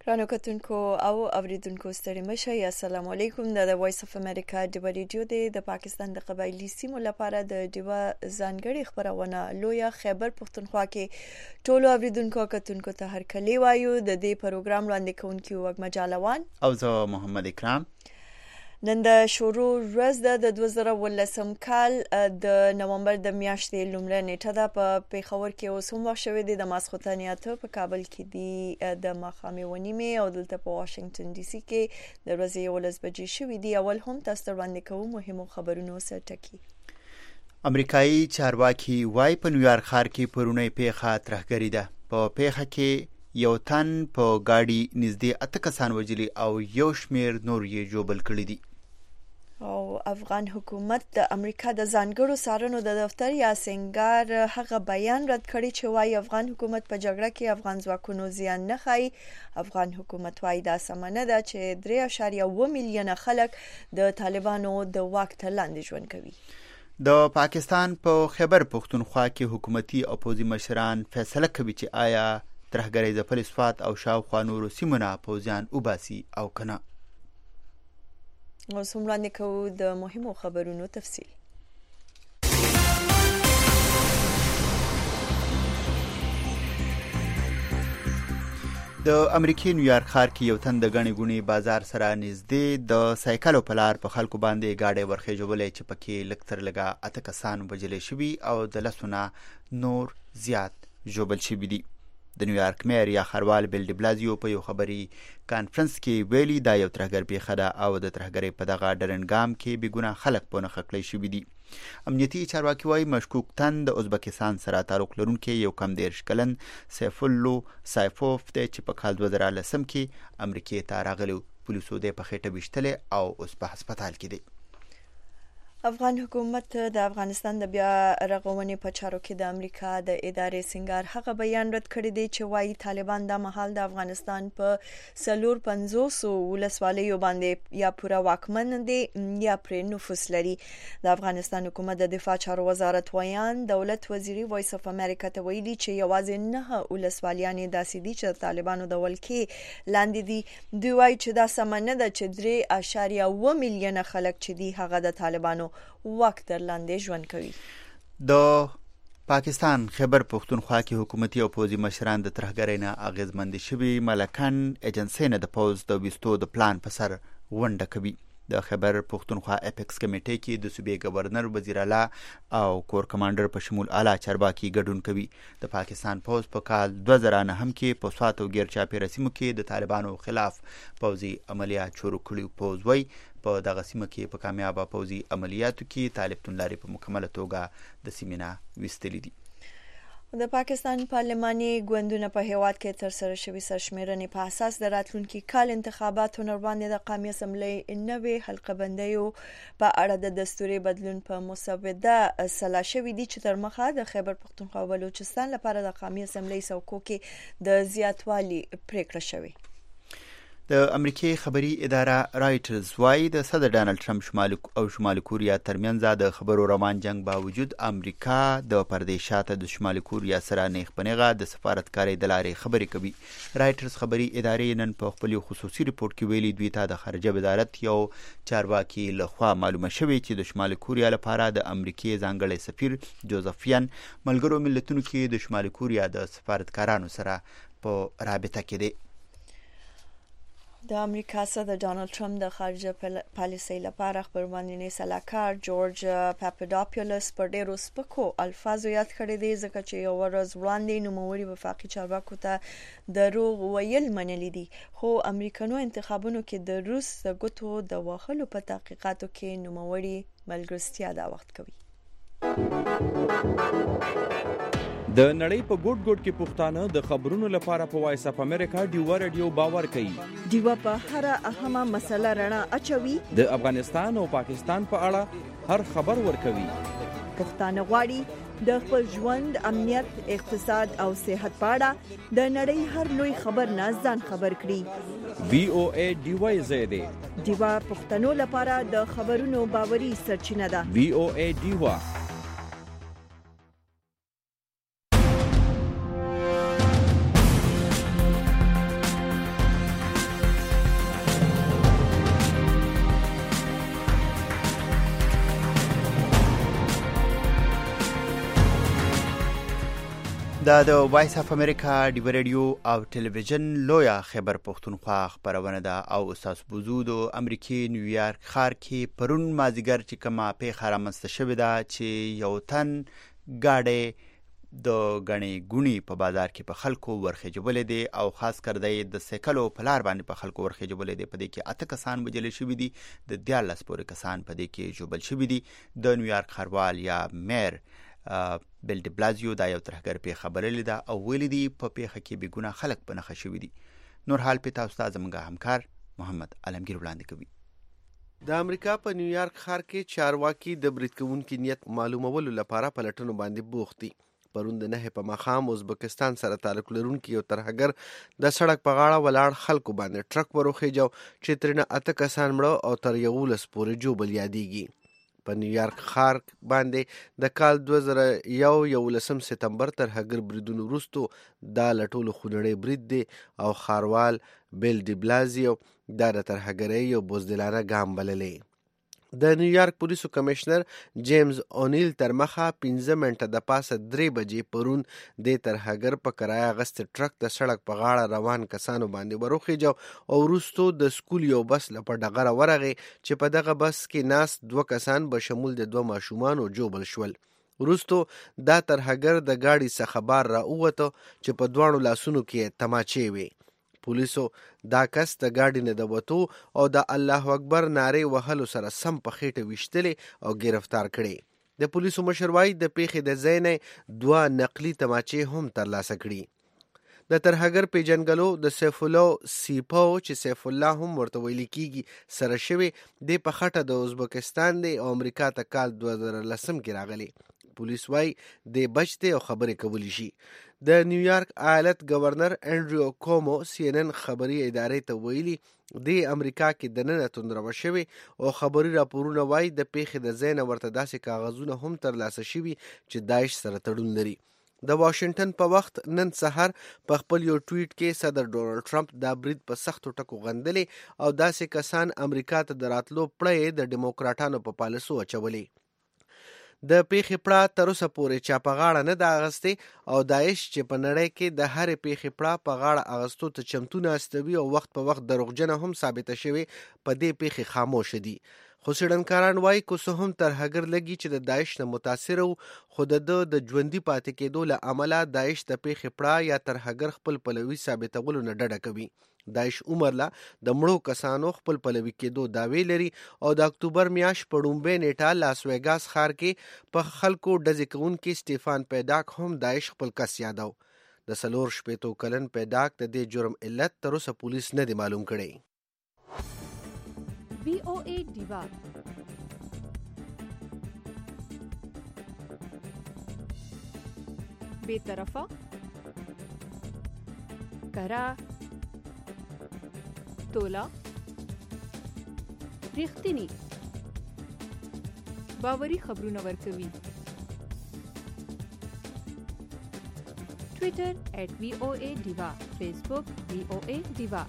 ګرانو کتونکو او اوریدونکو ستړي مشه. السلام علیکم. د وایس اف امریکا د ریډیو د پاکستان د قبایلی سیمو لپاره د ډیوا ځانګړي خبرونه لویا خیبر پختونخوا کې ټولو اوریدونکو کتونکو ته هر کلی وایو. د دې پروګرام وړاندې کوونکی وګ مجالوان او زه محمد اکرام. نن د شروع ورځ د 2018 کال د نومبر د میاشتې لومړۍ نیټه ده. په پیښور کې اوس هم وخت شوی دی د ماسخوتن اته، په کابل کې دی د ماښامي ونیمه او دلته په واشنگټن ډي سي کې د ورځې 11 بجې شوی دی. اول هم تاسو ته وړاندې کوم مهمو خبرونو سره ټکی. امریکایي چارواکي وايي په نیویارک ښار کې پرونی پیښه ترهګري ده. په پیښه کې یو تن په گاډي نږدې 8 کسان وژلي او یو شمیر نور یې جوبل کړي دي. او افغان حکومت د امریکا د ځانګړو څارنو د دفتر یا سنگار هغه بیان رد کړی چې وايي افغان حکومت په جګړه کې افغان ځواکونو زیان نه خای. افغان حکومت وايي دا سمنه ده چې 3.1 میلیونه خلک د طالبانو د واک تر لاندې ژوند کوي. د پاکستان په خیبر پختونخوا کې حکومتي او پوځي مشران فیصله کوي چې آیا ترهګرۍ ځپلي صفات او شاوخوا نورو سیمو نه پوځیان وباسي او کنه. اوس هم وړاندې کوو د مهمو خبرونو تفصیل. د امریکای نیویارک ښار کې یو تن د غنی ګونی بازار سره نږدې د سایکلو په لار په خلکو باندې گاډي ورخېجولې چې پکې لکتر لګا 8 کسان وژل شوي او د لسونه نور زیات جوبل شوي دي. د نیویارک میر یا خروال بیل ډی بلازیو په یو خبري کانفرنس کې ویلي دا یو ترهګر پیښه ده او د ترهګرۍ په دغه ډرنګام کې بېګناه خلک په نښه کړی شوي دي. امنیتي چارواکي وايي مشکوک تن د ازبکستان سره تعلق لرونکی یو کم 13 کلن سیف الله سایفوف دی چې په کال 2010 کې امریکای ته راغلی. پولیسو د په خېټه ویشتلې او اوس په هسپتال کې دی. افغان حکومت د افغانستان د بیا رغونې په چارو کې د امریکا د ادارې سنگار هغه بیان رد کړی دی چې وايي طالبان د مهال د افغانستان په 450 ولسوالیو باندې یا پوره واکمن دي یا پر نفوذ لري. د افغانستان حکومت د دفاع چارو وزارت ویان دولت وزیری وایس اف امریکا ته ویلي چې یوازې 9 ولسوالیان داسې دي چې طالبانو د ولکې لاندې دي. دوی وايي چې دا سمنه ده چې 3.1 میلیونه خلک چې دي هغه د طالبانو واک تر لاندې ژوند کوي. د پاکستان خیبر پختونخوا کې حکومتي او پوځي مشران د ترهګرۍ نه اغیزمند شوي ملکان ایجنسی نه د پوز د وستو د پلان په سر ونډه کوي. د خیبر پختونخوا اپیکس کمیټې کې د صوبې گورنر وزیر اعلی او کور کمانډر په شمول اعلی چارواکي ګډون کوي. د پاکستان پوز په کال 2009 هم کې په سوات او ګیر چاپیره سیمو کې د طالبانو خلاف پوځي عملیات شروع کړي. پوز وايي په دغه سیمه کې په کامیابه پوځي عملیاتو کې طالب تونلاري په مکمله توګه د سیمینه وستلې دي. د پاکستان پارلماني ګوندونه په هیواد کې تر سره شوي سرشمیرنې په اساس د راتلونکي کال انتخاباتو نه وړاندې د قومي اسمبلۍ نوې حلقه بندیو په اړه د دستوري بدلون په مسوده سلا شوی دي چې تر مخه د خیبر پختونخوا او بلوچستان لپاره د قومي اسمبلۍ څوکو کې د زیاتوالي پریکړه شوې. د امریکای خبري اداره رایټرز وايي د صدر ډانلډ ټرمپ شمالي کوریا ترمنځ د خبرو روان جنگ باوجود امریکا د پردې شاته د شمالي کوریا سره نیغ پنیغه د سفارتکارۍ د لارې خبرې کوي. رایټرز خبري ادارې نن په خپل خصوصي ریپورت کې ویلي دوی ته د خارجه وزارت یو چارواکي لخوا معلومه شوې چې د شمالي کوریا لپاره د امریکای ځانګړي سفیر جوزفین ملګرو ملتونو کې د شمالي کوریا د سفارتکارانو سره په رابطه کې دي. د امریکا صدر ډانلډ ټرمپ د خارجه پالیسۍ لپاره خبرمندنې سلاکار جورج پاپاډاپولوس پر ډیرو سپکو الفاظو یاد کړی دی ځکه چې یو ورځ وړاندې نوموړي وفاقي چارواکو ته دروغ ویل منلي دي. خو امریکانو انتخابونو کې د روس د ګوتو د وهلو په تحقیقاتو کې نوموړي ملګرتیا دا وخت کوي. د نړۍ په ګوټ ګوټ کې پښتانه د خبرونو لپاره په وایس اف امریکا ډیوا رادیو باور کوي. ډیوا په هر اهمه مسله رڼا اچوي. د افغانستان او پاکستان په اړه هر خبر ورکوي. پښتانه غواړي د خپل ژوند، امنیت، اقتصاد او صحت په اړه د نړۍ هر لوی خبر نه ځان خبر کړي. VOA ډیوا زیاده ډیوا پښتنو لپاره د خبرونو باوري سرچینه ده. VOA ډیوا. دا د وایس اف امریکا ډیو رادیو او ټلویزیون لویا خیبر پښتونخوا خبرونه ده او استاد بوزو د امریکای نیویارک ښار کې پرون مازیګر چې کومه پیښه رامنځته شوې ده چې یو تن ګاډی د غنی ګونی په بازار کې په خلکو ورخېجولې دي او خاص کر د سیکلو په لار باندې په خلکو ورخېجولې دي. په دې کې 8 کسان وژل شوي دي، د 14 پورې کسان په دې کې ژوبل شوي دي. د نیویارک ښاروال یا میر بیل ډی بلازیو دا یو ترهګر پیښه بللې ده او ویلي دي په پیښه کې بې ګناه خلک په نښه شوي دي. نور حال په تاسو ته زموږ همکار محمد علمگیر وړاندې کوي. د امریکا په نیویارک ښار کې چارواکي د برید کوونکي نیت معلومولو لپاره پلټنو باندې بوخت دي. پرون د 9 په ماښام ازبکستان سره تعلق لرونکي یو ترهګر د سړک په غاړه ولاړ خلکو باندې ټرک وروخیجو چې ترنه 8 کسان مړه او تر 11 پورې ژوبل یادېږي. په نیویارک ښار باندې د کال 2011 سپتمبر ترهګر بریدونو وروسته دا له ټولو خونړی برید دی او ښاروال بیل ډی بلازیو دا د ترهګرۍ یو بزدلانه ګام بللی. د نیویارک پولیسو کمشنر جیمز اونیل تر مخه 15 منټه د پاسه 3 بجې پرون د ترهګر په کرایه اغوستي ټرک د سړک په غاړه روان کسانو باندې وروخیجو او وروسته د سکول یو بس له په ډغره ورغی چې په دغه بس کې ناست 2 کسان به شمول د 2 ماشومان او جوبل شول. وروسته دا ترهګر د گاډي څخه بار را ووته چې په دوانو لاسونو کې تماچې وي. پولیسو دا کس د گاډي نه د وتو او د الله اکبر نارې وهلو سره سم په خېټه ویشتلې او گرفتار کړي. د پولیسو مشر وایي د پیښې د ځای نه 2 نقلي تماچې هم ترلاسه کړي. د ترهګر پیژنګلو د سیف الله سیپو چې سیف الله هم ورته ویل کیږي سره شوی د په خټه د ازبکستان دی او امریکا ته کال 2010 کې راغلی. پولیس وایي د بچته او خبرې کولی شي. د نیویارک ایالت گورنر انډریو کومو CNN خبري ادارې ته ویلي د امریکا کې د نن توندرو شوی او خبري راپورونه وایي د پیښې د ځای نه ورته داسې کاغذونه هم ترلاسه شوي چې داعش سره تړون لري. د واشنگټن په وخت نن سحر په خپل یو ټویټ کې صدر ډونالد ټرمپ دا برید په سختو ټکو غندلې او داسې کسان امریکا ته د راتلو پړې د ډیموکراټانو په پالیسو اچولې. د پیښې پړه تر اوسه پورې چا په غاړه نه ده اغستې او داعش چې په نړۍ کې د هرې پیښې پړه په غاړه اغستو ته چمتو ناستوي او وخت په وخت دروغجنه هم ثابته شوې په دې پیښې خاموش دي. خو څېړنکاران وایي که څه هم ترهګر لګي چې د داعش نه متاثر وو خو د ژوندي پاتې کېدو له امله داعش د پیښې پړه یا ترهګر خپل پلوي ثابتولو نه ډډه کوي. داعش عمرله د مړو کسانو خپل پلوي کېدو دعوی لري او د اکتوبر میاشت په لومبۍ نیټه لاس ویګاس ښار کې په خلکو ډزې کوونکي سټیفان پیډاک هم داعش خپل کس یادو. د 4 کلن پیډاک د دې جرم علت تر اوسه پولیس نه دی معلوم کړی. VOA دیوا بے طرفه کرا تولا ریښتینی باوري خبرونه ورکوي. ټویټر @VOA دیوا، فیسبوک VOA دیوا.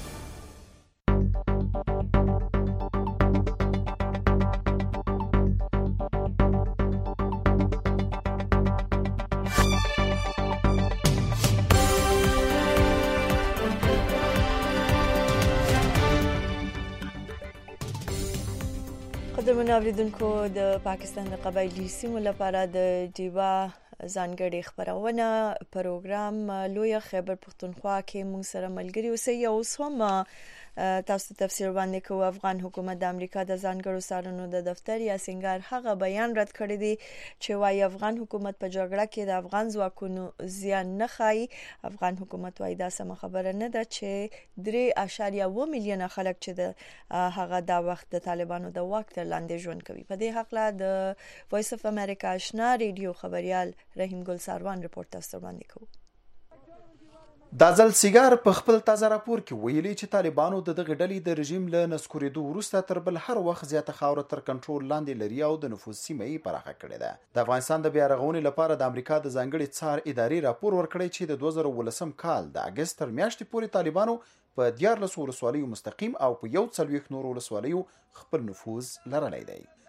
قدرمن اوریدونکو د پاکستان د قبایلی سیمو لپاره د دیوا ځانګړي خبرونه پروګرام لوی خیبر پښتونخوا کې موږ سره ملګری اوسئ. اوس هم تاسو تفسیر باندې کوو. افغان حکومت د امریکا د ځانګړو څارنو د دفتر یا سنگار هغه بیان رد کړی دی چې وايي افغان حکومت په جګړه کې د افغان ځواکونو زیان نه خای. افغان حکومت وايي دا سم خبره نه ده چې 3.1 میلیونه خلک چې د هغه د وخت د طالبانو د واک تر لاندې ژوند کوي. په دې حق له د وایس اف امریکا آشنا ریډیو خبريال رحیم ګل ساروان رپورت تاسو باندې کوو. دا ځل سیګار په خپل تازه راپور کې ویلي چې طالبانو د دغه ډلې د رژیم له نسکورېدو وروسته تر بل هر وخت زیاته خاوره تر کنټرول لاندې لري او د نفوذ سیمه یې پراخه کړې ده. د افغانستان د بیا رغونې لپاره د امریکا د ځانګړي څار ادارې راپور ورکړی چې د 2019 کال د اگست تر میاشتې پورې طالبانو په 14 ولسوالیو مستقیم او په 41 نور ولسوالیو خپل نفوذ لرلی دی.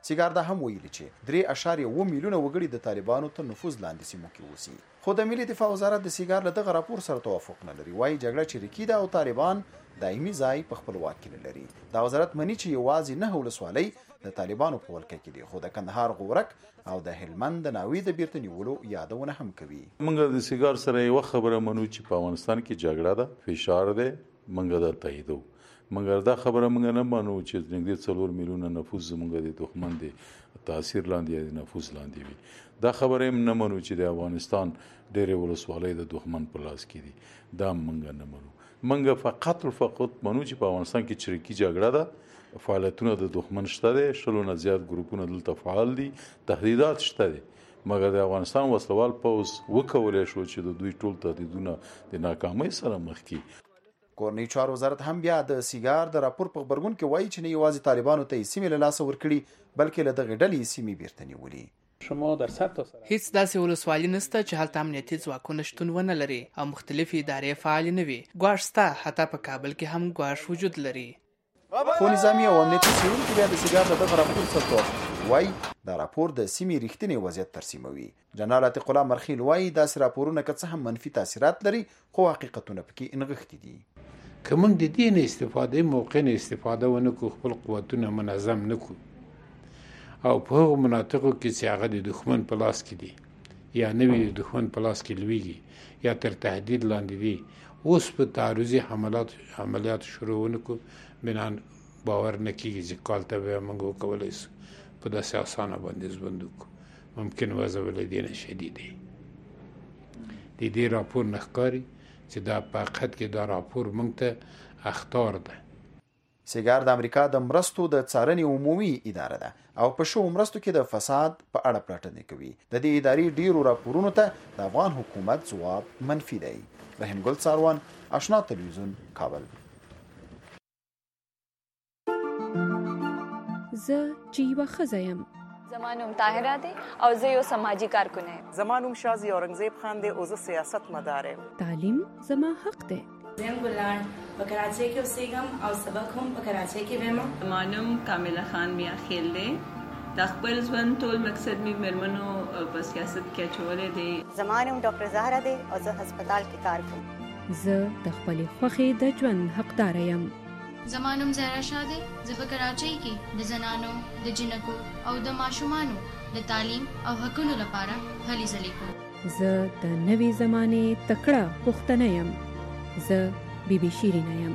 سیګار دا هم ویلي چې 3.1 میلیونه وګړي د طالبانو تر نفوذ لاندې سیمو کې اوسي. خو د ملي دفاع وزارت د سیګار له دغه راپور سره توافق نه لري. وايي جګړه چریکي ده او طالبان دایمي ځای په خپل واک کې لري. دا وزارت مني چې یوازې 9 ولسوالۍ د طالبانو په ولکه کې دي، خو د کندهار غورک او د هلمند د ناوې د بیرته نیولو یادونه هم کوي. موږ د سیګار سره یو خبره منو چې په افغانستان کې جګړه ده، فشار ده، موږ دا تاییدو. مګر دا خبره موږ نه مانو چې نږدې 4 میلیونه نفوس زموږ د دښمن دی تاثیر لاندې یا د نفوس لاندې وي. دا خبره هم نه مانو چې د افغانستان ډېرې ولسوالۍ د دښمن په لاس کې دي. دا موږ نه مانو. موږ فقط مانو چې په افغانستان کې چریکي جګړه ده، فعالیتونه د دښمن شته دي، 100 نه زیات ګروپونه دلته فعال دي، تهدیدات شته دي. مګر د افغانستان وسلوال پوځ وکولی شو چې د دوی ټول تهدیدونه د ناکامۍ سره مخ کړي. کورنۍ چارو وزارت هم بیا د سیګار د راپور په خبرګون کې وایي چې نه یوازې طالبانو ته سیمې له لاسه ورکړي بلکې له دغې ډلې سیمې بیرته نیولي. هیڅ داسې ولسوالي نشته چې هلته امنیتي ځواکونه شتون ونه لري او مختلفې ادارې فعالې نه وي. ګواښ شته، حتی په کابل کې هم ګواښ وجود لري. خو نظامي او امنیتي څېړونکي بیا د سیګار له دغه راپور سره توافق وایي دا راپور د سیمې رښتینی وضعیت ترسیموي. جنرال عتیق الله مرخیل وایي داسې راپورونه که څه هم منفي تاثیرات لري خو حقیقتونه پکې نغښتي دي. که موږ د دې نه استفاده موقع نه استفاده ونه کړو، خپل قوتونه منظم نه کړو او په هغو مناطقو کې چې هغه د دښمن په لاس کې دي یا نوي د دښمن په لاس کې لویږي یا تر تهدید لاندې دي، اوس په تعرضي عملیات شروع ونه کړو، بنان باور نه کېږي چې کال ته به موږ وکولی شو په داسې اسانه باندې ژوند وکړو. ممکن وضع له دې نه شدید دی. د دې راپور نه ښکاري چې دا په حقیقت کې دا راپور موږ ته اخطار ده. سیګار د امریکا د مرستو د څارنې عمومي اداره ده او په شو مرستو کې د فساد په اړه پلټنې کوي. د دې ادارې ډیرو راپورونو ته د افغان حکومت ځواب منفي دی. رحیم ګل څاروان، آشنا تلویزیون، کابل. زه چې یوه ښځه یم. زما نوم طاهره دی او زه یو سماجي کارکونه یم. زما نوم شازي اورنګزیب خان دی او زه سیاست مدار یم. تعلیم زما حق دی. زه ګلان په کراچۍ کې اوسېږم او سبق هم په کراچۍ کې وایم. زما نوم کامله خان میا خیل دی. د خپل ژوند ټول مقصد مې مېرمنو په سیاست کې اچولی دی. زما نوم ډاکټر زهره دی او زه هسپتال کې کار کوم. زه د خپلې خوښې د ژوند حقداره یم. زما نوم زهرا شاه دی. زه په کراچۍ کې د زنانو، د جنکو او د ماشومانو د تعلیم او حقونو لپاره هلې ځلې کوم. زه د نوې زمانې تکړه پښتنه یم. زه بی بی شیرینه یم.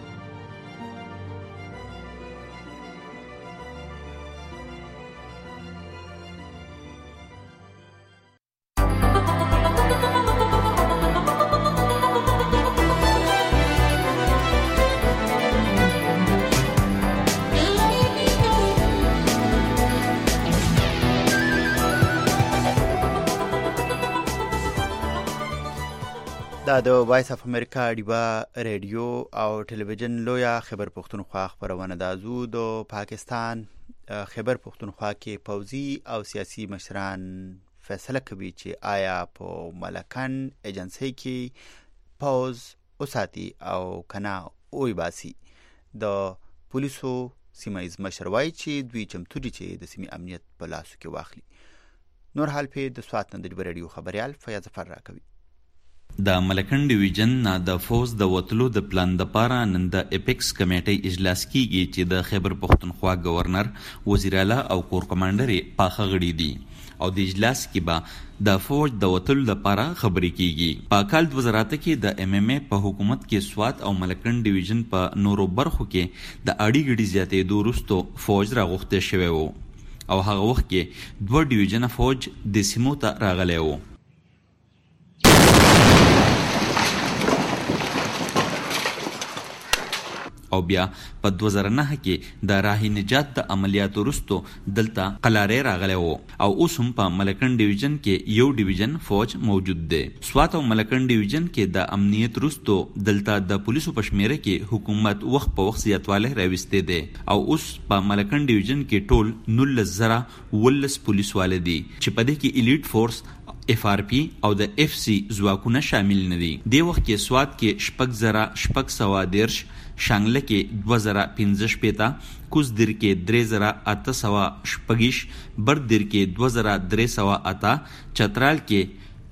دا د وایس اف امریکا ډیوا ریډیو او ټلویزیون لویا خبر پښتونخوا خبرونه ده. زو د پاکستان خبر پښتونخوا کې پوځي او سیاسي مشران فیصله کوي چې آیا په ملکن ایجنسی کې پوز اوساتي او کنا اوی باسي. د پولیسو سیمایز مشر وایي چې دوی چمتو دي چې د سیمې امنیت په لاسو کې واخلي. نور حال په د سوات نن د ریډیو خبريال فیاض فر راکوي. د ملکن ډیویژن نه د فوز د وتلو د پلان د پاره نن د اپیکس کمیټې اجلاس کیږي چې د خیبر پښتونخوا گورنر، وزیر اعلی او کور کمانډر پاخه غړي دي او د اجلاس کې به د فوج د وتلو لپاره خبرې کیږي. په کال 2000 کې د ام ام ای په حکومت کې سوات او ملکن ډیویژن په نورو برخو کې د اړې ګډي زیاتېدو وروسته فوج راغوښته شوی وو او هغه وخت کې 2 ډیویژن فوج د سیمو ته راغلی وو. او بیا په 2009 کې د راه نجات د عملیاتو وروسته دلته قلارې راغلی وو او اوس هم په ملکن ډیویژن کې یو ډیویژن فوج موجود دی. سوات او ملکن ډیویژن کې د امنیت وروسته دلته د پولیسو په شمیره کې حکومت وخت په وخت زیاتوالی راوستی دی او اوس په ملکن ډیویژن کې ټول 19,000 پولیس والي دي چې په دې کې الیټ فورس FRP او د FC ځواکونه شامل نه دي. د وخت کې سوات کې 6,613، شانګله کې 2015، کوزدر کې 3,826، بردر کې 2,308، چترال کې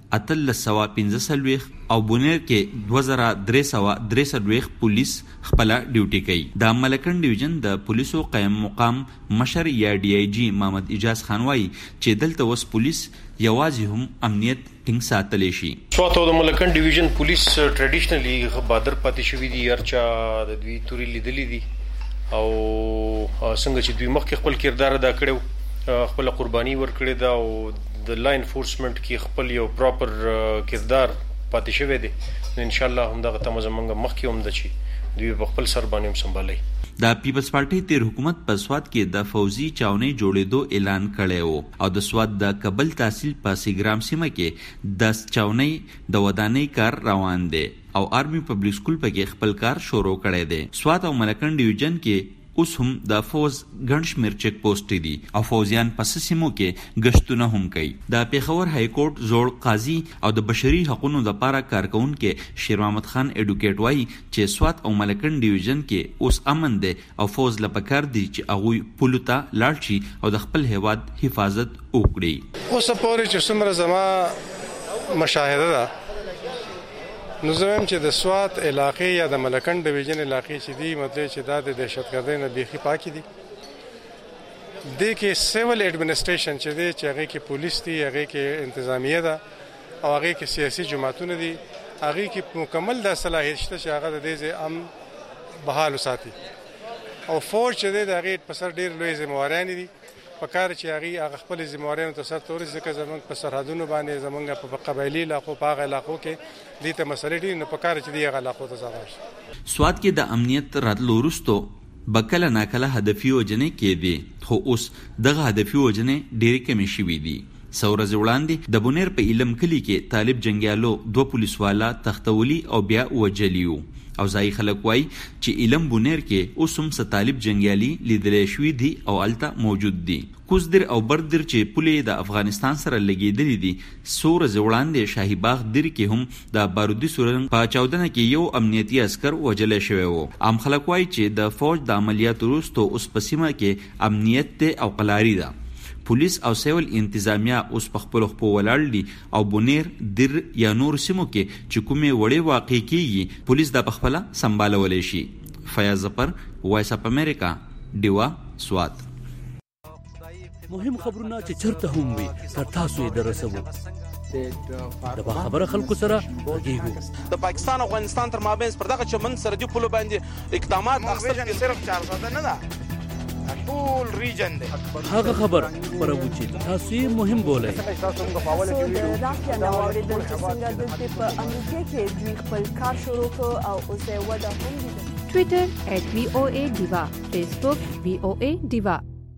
1315 او بونیر کې 2,343 پولیس خپل ډیوټي کوي. د ملکن ډیویژن د پولیسو قائم مقام مشر یا DIG محمد اجاز خان وایي چې دلته وس پولیس یوازې هم امنیت ټینګ ساتلی شي. سوات او د ملکن ډیویژن پولیس ټریډیشنلی بادر پاتې شوي دي، هرچا د دوی توري لیدلې دي او څنګه چې دوی مخکې خپل کردار ادا کړی، خپل قرباني ورکړې ده او د لا انفورسمنت کې خپل یو پراپر کردار پاتې شوی دی. ان شاء الله هم دغه تمه زمونږ مخکې هم ده چې دوی په خپل سر باندې هم سنبالي. د پیپلز پارټي تیر حکومت په سوات کې د فوزي چاونۍ جوړېدو اعلان کړی و او د سوات د کابل تحصیل په سیګرام سیمه کې د چاونۍ د ودانۍ کار روان دی او آرمي پبلک سکول پکې خپل کار شروع کړی دی. سوات او ملکن ډیویژن کې اوس هم د فوز ګڼ شمېر چیک پوسټ دي او فوزیان په سیمو کې گشتونه هم کوي. د پیښور های کورټ زوړ قاضي او د بشري حقوقو لپاره کارکونکو شیر محمد خان ایډوکیټ وایي چې سوات او ملکن ډیویژن کې اوس امن دی او فوز لپاره دي چې هغه پولتا لاړ شي او د خپل هیواد حفاظت وکړي. اوس پورې چې څومره زما مشاهده ده نو زموږ چې د سوات علاقې یا د ملکن ډیویژن علاقې چې دي مطلب چې دا د دهشتګردۍ نه بیخي پاکي دي. د کې سیول ایڈمنسټریشن چې دی چې هغه کې پولیس دي، هغه کې انتظامیه ده او هغه کې سیاسي جماعتونه دي، هغه کې مکمل د صلاحیت شته چې هغه د دې بحال وساتي او فوج چې دی د هغه په سر ډیر لوی ذمہواران دي په کار چې هغه خپل ذمہوارانو ته سر توري ځکه زمونږ په سرحدونو باندې زمونږ په قبایلی علاقو په هغه علاقو کې دې ته مسلې دي نو په کار چې دی هغه علاقو ته ځای شي. سوات کې د امنیت راتلو وروسته بکله ناکله هدفي وجنې کېدې خو اوس دغه هدفي وجنې ډېرې کمې شوې دي. څو ورځې وړاندې د بونیر په علم کلي کې طالب جنګیالو 2 پولیسوالا تختولي او بیا وجلی وو او ځای خلک وایي چې علم بونیر کې اوس هم څه طالب جنګیالي لیدلی شوي دي او هلته موجود دي. کوزدر او بردر چې پولې د افغانستان سره لګېدلې دي، څو ورځې وړاندې شاهي باغ در کې هم د بارودي سورنګ په چاودنه کې یو امنیتي عسکر وژلی شوی و. عام خلک وایي چې د فوج د عملیاتو وروسته اوس په سیمه کې امنیت دی او قلاري ده. پولیس او سیول انتظامیه اوس په خپل خپل ولاړ دي او بونیر در یا نور سیمو کې چې کومې وړې واقع کیږي پولیس د خپل سمبالولې شي. فیاض ظفر، وایس اپ امریکا، ډیوا، سوات. مهم خبرونه چې چرته هم وي تر تاسو یې درسوو. د خبره خلکو سره غږیږو. د پاکستان او افغانستان تر مابین پر دغه چمن سرحدي پولو باندې اقدامات اخیستل صرف 400 نه ده، ټول ریجن دی. هغه خبر خبرو چې تاسو یې مهم بولئ. د راکیا نو اوریدل چې څنګه د په امریکا کې دوی خپل کار شروع کړ او اوس یې وده هم دي. ټوئیټر @VOA Diva، فیسبوک VOA Diva.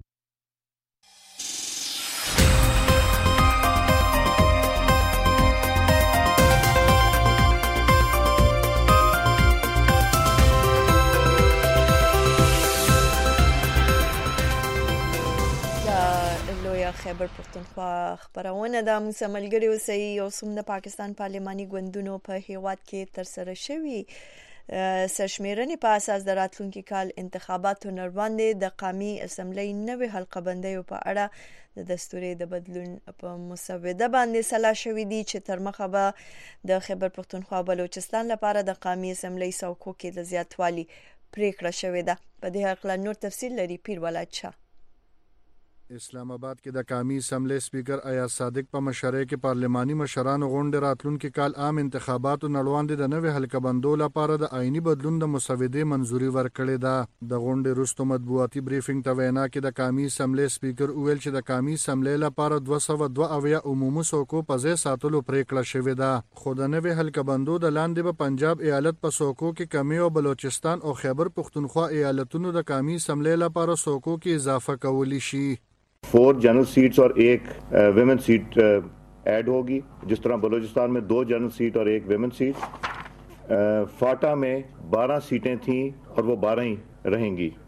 خیبر پښتونخوا خبرونه د مسملګری اوسئ او سم د پاکستان پارلماني ګوندونو په هیواد کې تر سره شوی سرشمیرنې په اساس د راتلونکي کال انتخاباتو نړباندې د قومي اسمبلی نوې حلقه بندیو په اړه د دستوري د بدلون په مسوده باندې سلا شوې دي چې تر مخه به د خیبر پښتونخوا بلوچستان لپاره د قومي اسمبلی څوکو کې د زیاتوالي پریکړه شوې ده. په دې اړه نور تفصیل لري پیر ولاد شاه. اسلام آباد کې د قومي اسمبلی سپیکر ایاز صادق په مشرۍ کې پارلماني مشرانو غونډه راتلونکي کال عام انتخاباتو نړوندې د نوې حلقه بندو لپاره د آئینی بدلون د مسودې منزوري ورکړې ده. د غونډې وروسته مطبوعاتي بریفینګ ته وینا کې د قومي اسمبلی سپیکر ویل چې د قومي اسمبلی لپاره 202 عمومي څوکو په ځای ساتلو پریکړه شوې ده، خو د نوې حلقه بندو د لاندې به پنجاب ایالت په څوکو کې کمی او بلوچستان او خیبر پښتونخوا ایالتونو د قومي اسمبلی لپاره څوکو کې اضافه کولی شي. 4 general seats और 1 women seat add होगी, जिस तरह बलूचिस्तान में 2 जनरल सीट और 1 विमेन सीट. फाटा में 12 सीटें थीं और वो 12 ही रहेंगी.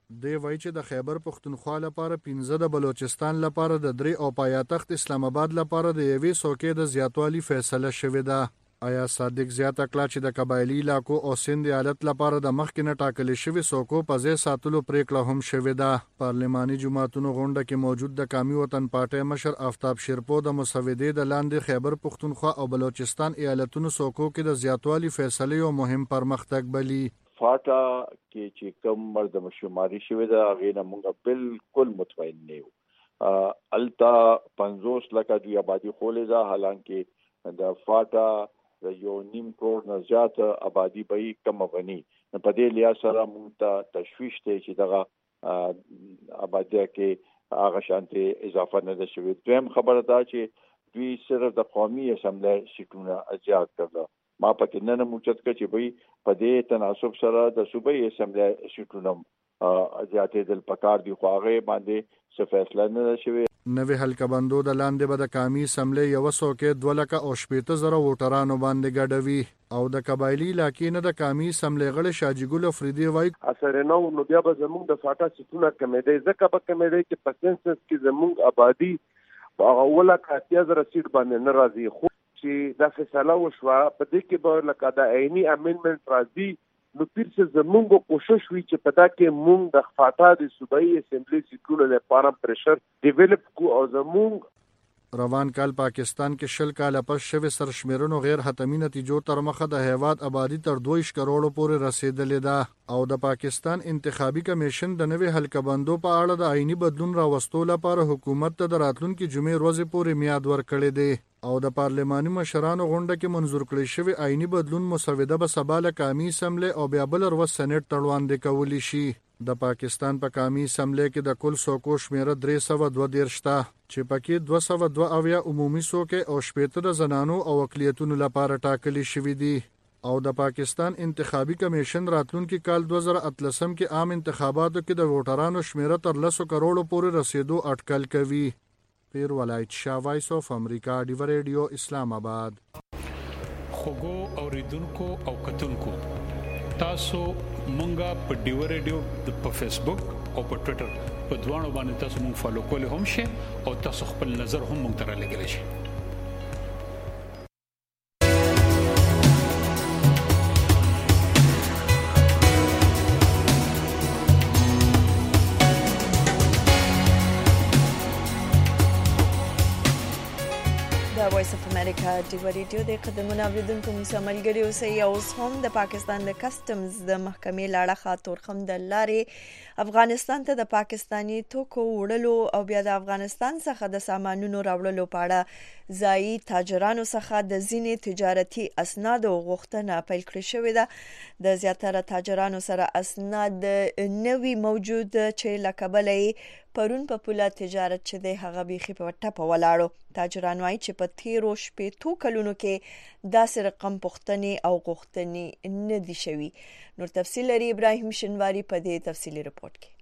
دی وایي چې د خیبر پښتونخوا لپاره 15 د بلوچستان لپاره د 3 او پایتخت اسلام آباد لپاره د 1 څوکۍ د زیاتوالي فیصله شوې ده. آیا صادق زیاته کړه چې د قبایلی علاقو او سند ایالت لپاره د مخکې نه ټاکل شوی څوکو په ځای ساتلو پریکړه هم شوې ده. پارلماني جماعتونو غونډه کې موجود د قومي وطن پارټۍ مشر آفتاب شیرپو د مسودې د لاندې خیبر پښتونخوا او بلوچستان ایالتونو څوکو کې د زیاتوالي فیصله یو مهم پرمختګ بلی. فاټا کې چې کوم مرد مشماري شوې ده هغه نه موږ بالکل مطمئن نه یو. التا 50 لکه د آبادی خولې ده، حالانکه د فاټا د 1.5 کروڑ نه زیات آبادی به کم ونی. په دې لحاظ سره موږ ته تشویش دی چې دغه آبادی کې هغه شانتي اضافه نه ده شوې. دویم خبره ده چې دوی صرف د قومي اسمبلی سیټونه زیات کړل. ما پکې نه موجود کړ چې به په دې تناسب سره د صوبایي اسمبلی سیټونه زیاتې دل پکار دی، خو هغه باندې څه فیصله نه شوې. نوې حلقه بندو د لاندې به د قومي اسمبلی یو څوکۍ 2,80,000 ووټرانو باندې ګډوي او د قبایلی علاقې نه د قومي اسمبلی غړي شاجګل افریدي وایي اثر نو بیا به زموږ د فاټا سیټونه کمیدي ځکه به کمیدي چې پرسنټیج کې زموږ آبادی هغه 1,80,000 سیټ باندې ناراضي. خو چې دا فیصله وشوه په دې کې به لکه د عیني امندمنت راځي، نو پیر چې زمونږ کوشش وی چې پتا کې مونږ د فاټا د صوبایي اسمبلی سیټونو لپاره پریشر ډیولپ کو او زمونږ روان کال پاکستان کې شل کال پس شوه سرشمیرونو غیر حتمی نتیجو تر مخه د هیواد آبادی تر 2 کروڑو پورې رسیدلې ده او د پاکستان انتخابي کمیشن د نوې حلقه بندو په اړه د آئینی بدلون راوستو لپاره حکومت ته د راتلونکي جمعې ورځې پورې میعاد ورکړی دی او د پارلماني مشرانو غونډه کې منظور کړی شوی آئینی بدلون مسوده به سبا له قومي اسمبلی او بیا بل ورځ سېنات ته وړاندې کولی شي. د پاکستان په قومي اسمبلی کې د کل څوکو شمیره 332 شته چې پکې 202 عمومي څوکۍ او 18 د زنانو او اقلیتونو لپاره ټاکلي شوي دي او د پاکستان انتخابي کمیشن راتلونکي کال 2013 کې عام انتخاباتو کې د ووټرانو شمیره تر 100 کروڑو پورې رسیدو اټکل کوي. پیر ولایت شاه، وایس اف امریکا، ډیو ریډیو، اسلام آباد. خوګو اوریدونکو او کتونکو تاسو مونږه په ډیو ریډیو په فیسبوک او په ټوئیټر په دوانو باندې تاسو مونږ فالو کولی هم شئ او تاسو خپل نظر هم مونږ ته رالیږلی شئ. وایس اف امریکا ډیو ریډیو د قدمونو اوریدونکو مسملګری اوسئ. اوس هم د پاکستان د کسټمز د محکمې لاړه تورخم د لارې افغانستان ته د پاکستانی توکو وړلو او بیا د افغانستان څخه د سامانونو راوړلو په اړه ځایي تاجرانو څخه د ځینې تجارتي اسنادو غوښتنه پیل کړې شوې ده. د زیاتره تاجرانو سره اسناد نوي موجود چې لکبلې پرون په پوله تجارت چې د هغه بيخي په ټپه ولاړو. تاجران وايي چې په تیرو شپېتو کلونو کې داسې رقم پوښتنې او غوښتنې نه دي شوي. نور تفصیل لري ابراهیم شنواری په دې تفصیلي رپورت کې.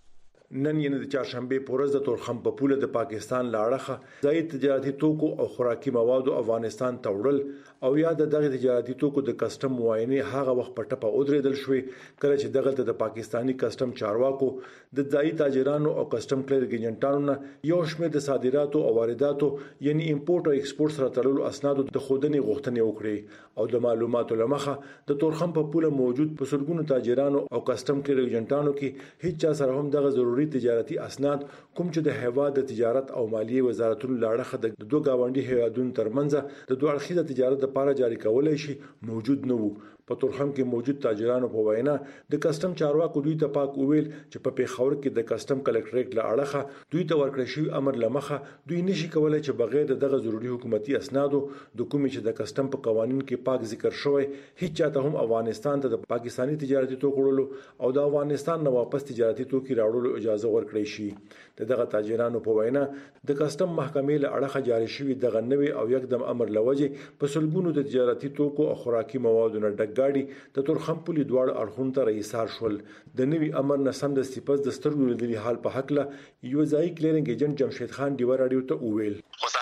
نن یې د چهارشنبه په ورځ د تورخم په پوله د پاکستان لاړه ځای تجارتي توکو او خوراکي موادو افغانستان ته وړل او یا دغه تجارتي توکو د کسٹم معاینه هغه وخت په ټپه ودرېدل شوې کله چې دغه د پاکستانی کسٹم چارواکو د ځای تاجرانو او کسٹم کلیرک ایجنټانو نه یو شمېر د صادراتو او وارداتو یعنی امپورټ او ایکسپورټ سره تړلو اسنادو د خودنې غوښتنې وکړي او د معلوماتو لمخه د تورخم په پوله موجود په سلګونو تاجرانو او کسٹم کلیرک ایجنټانو کې هیڅ چا سره هم دغه ضروري تجارتي اسناد کوم چې د هیواد د تجارت او مالیې وزارتونو لاړه د دوه گاونډي هیوادونو ترمنځ د دوه اړخیزه تجارت لپاره جاری کولای شي موجود نه وو. په تورخم کې موجود تاجرانو په وینا د کسٹم چارواکو دوی ته پاک ویل چې په پیښور کې د کسٹم کلکټریټ له اړخه دوی ته ورکړل شوی امر لمخه دوی نشي کولای چې بغیر دغه ضروري حکومتي اسنادو د کومې چې د کسٹم په قوانين کې پاک ذکر شوی هیڅ چاته هم افغانستان ته د پاکستانی تجارتي توکو وړلو او د افغانستان نه واپس تجارتي توکي راوړلو اجازه ورکړي شي. دغه تاجرانو په وینا د کسٹم محکمې له اړخه جاری شوی دغه نوې او یکدم امر لوجه په سلګونو د تجارتي توکو او خوراکي موادو نه ډک ګاډي د تورخم پولی دواړه اړخونو ته رئیسار شول. د نوي امر نه سم د سپس د سترګو لیدلي حال په حق له یو ځای کلیرنګ ایجنټ جمشید خان ډیو رادیو ته وویل خو سهار درسته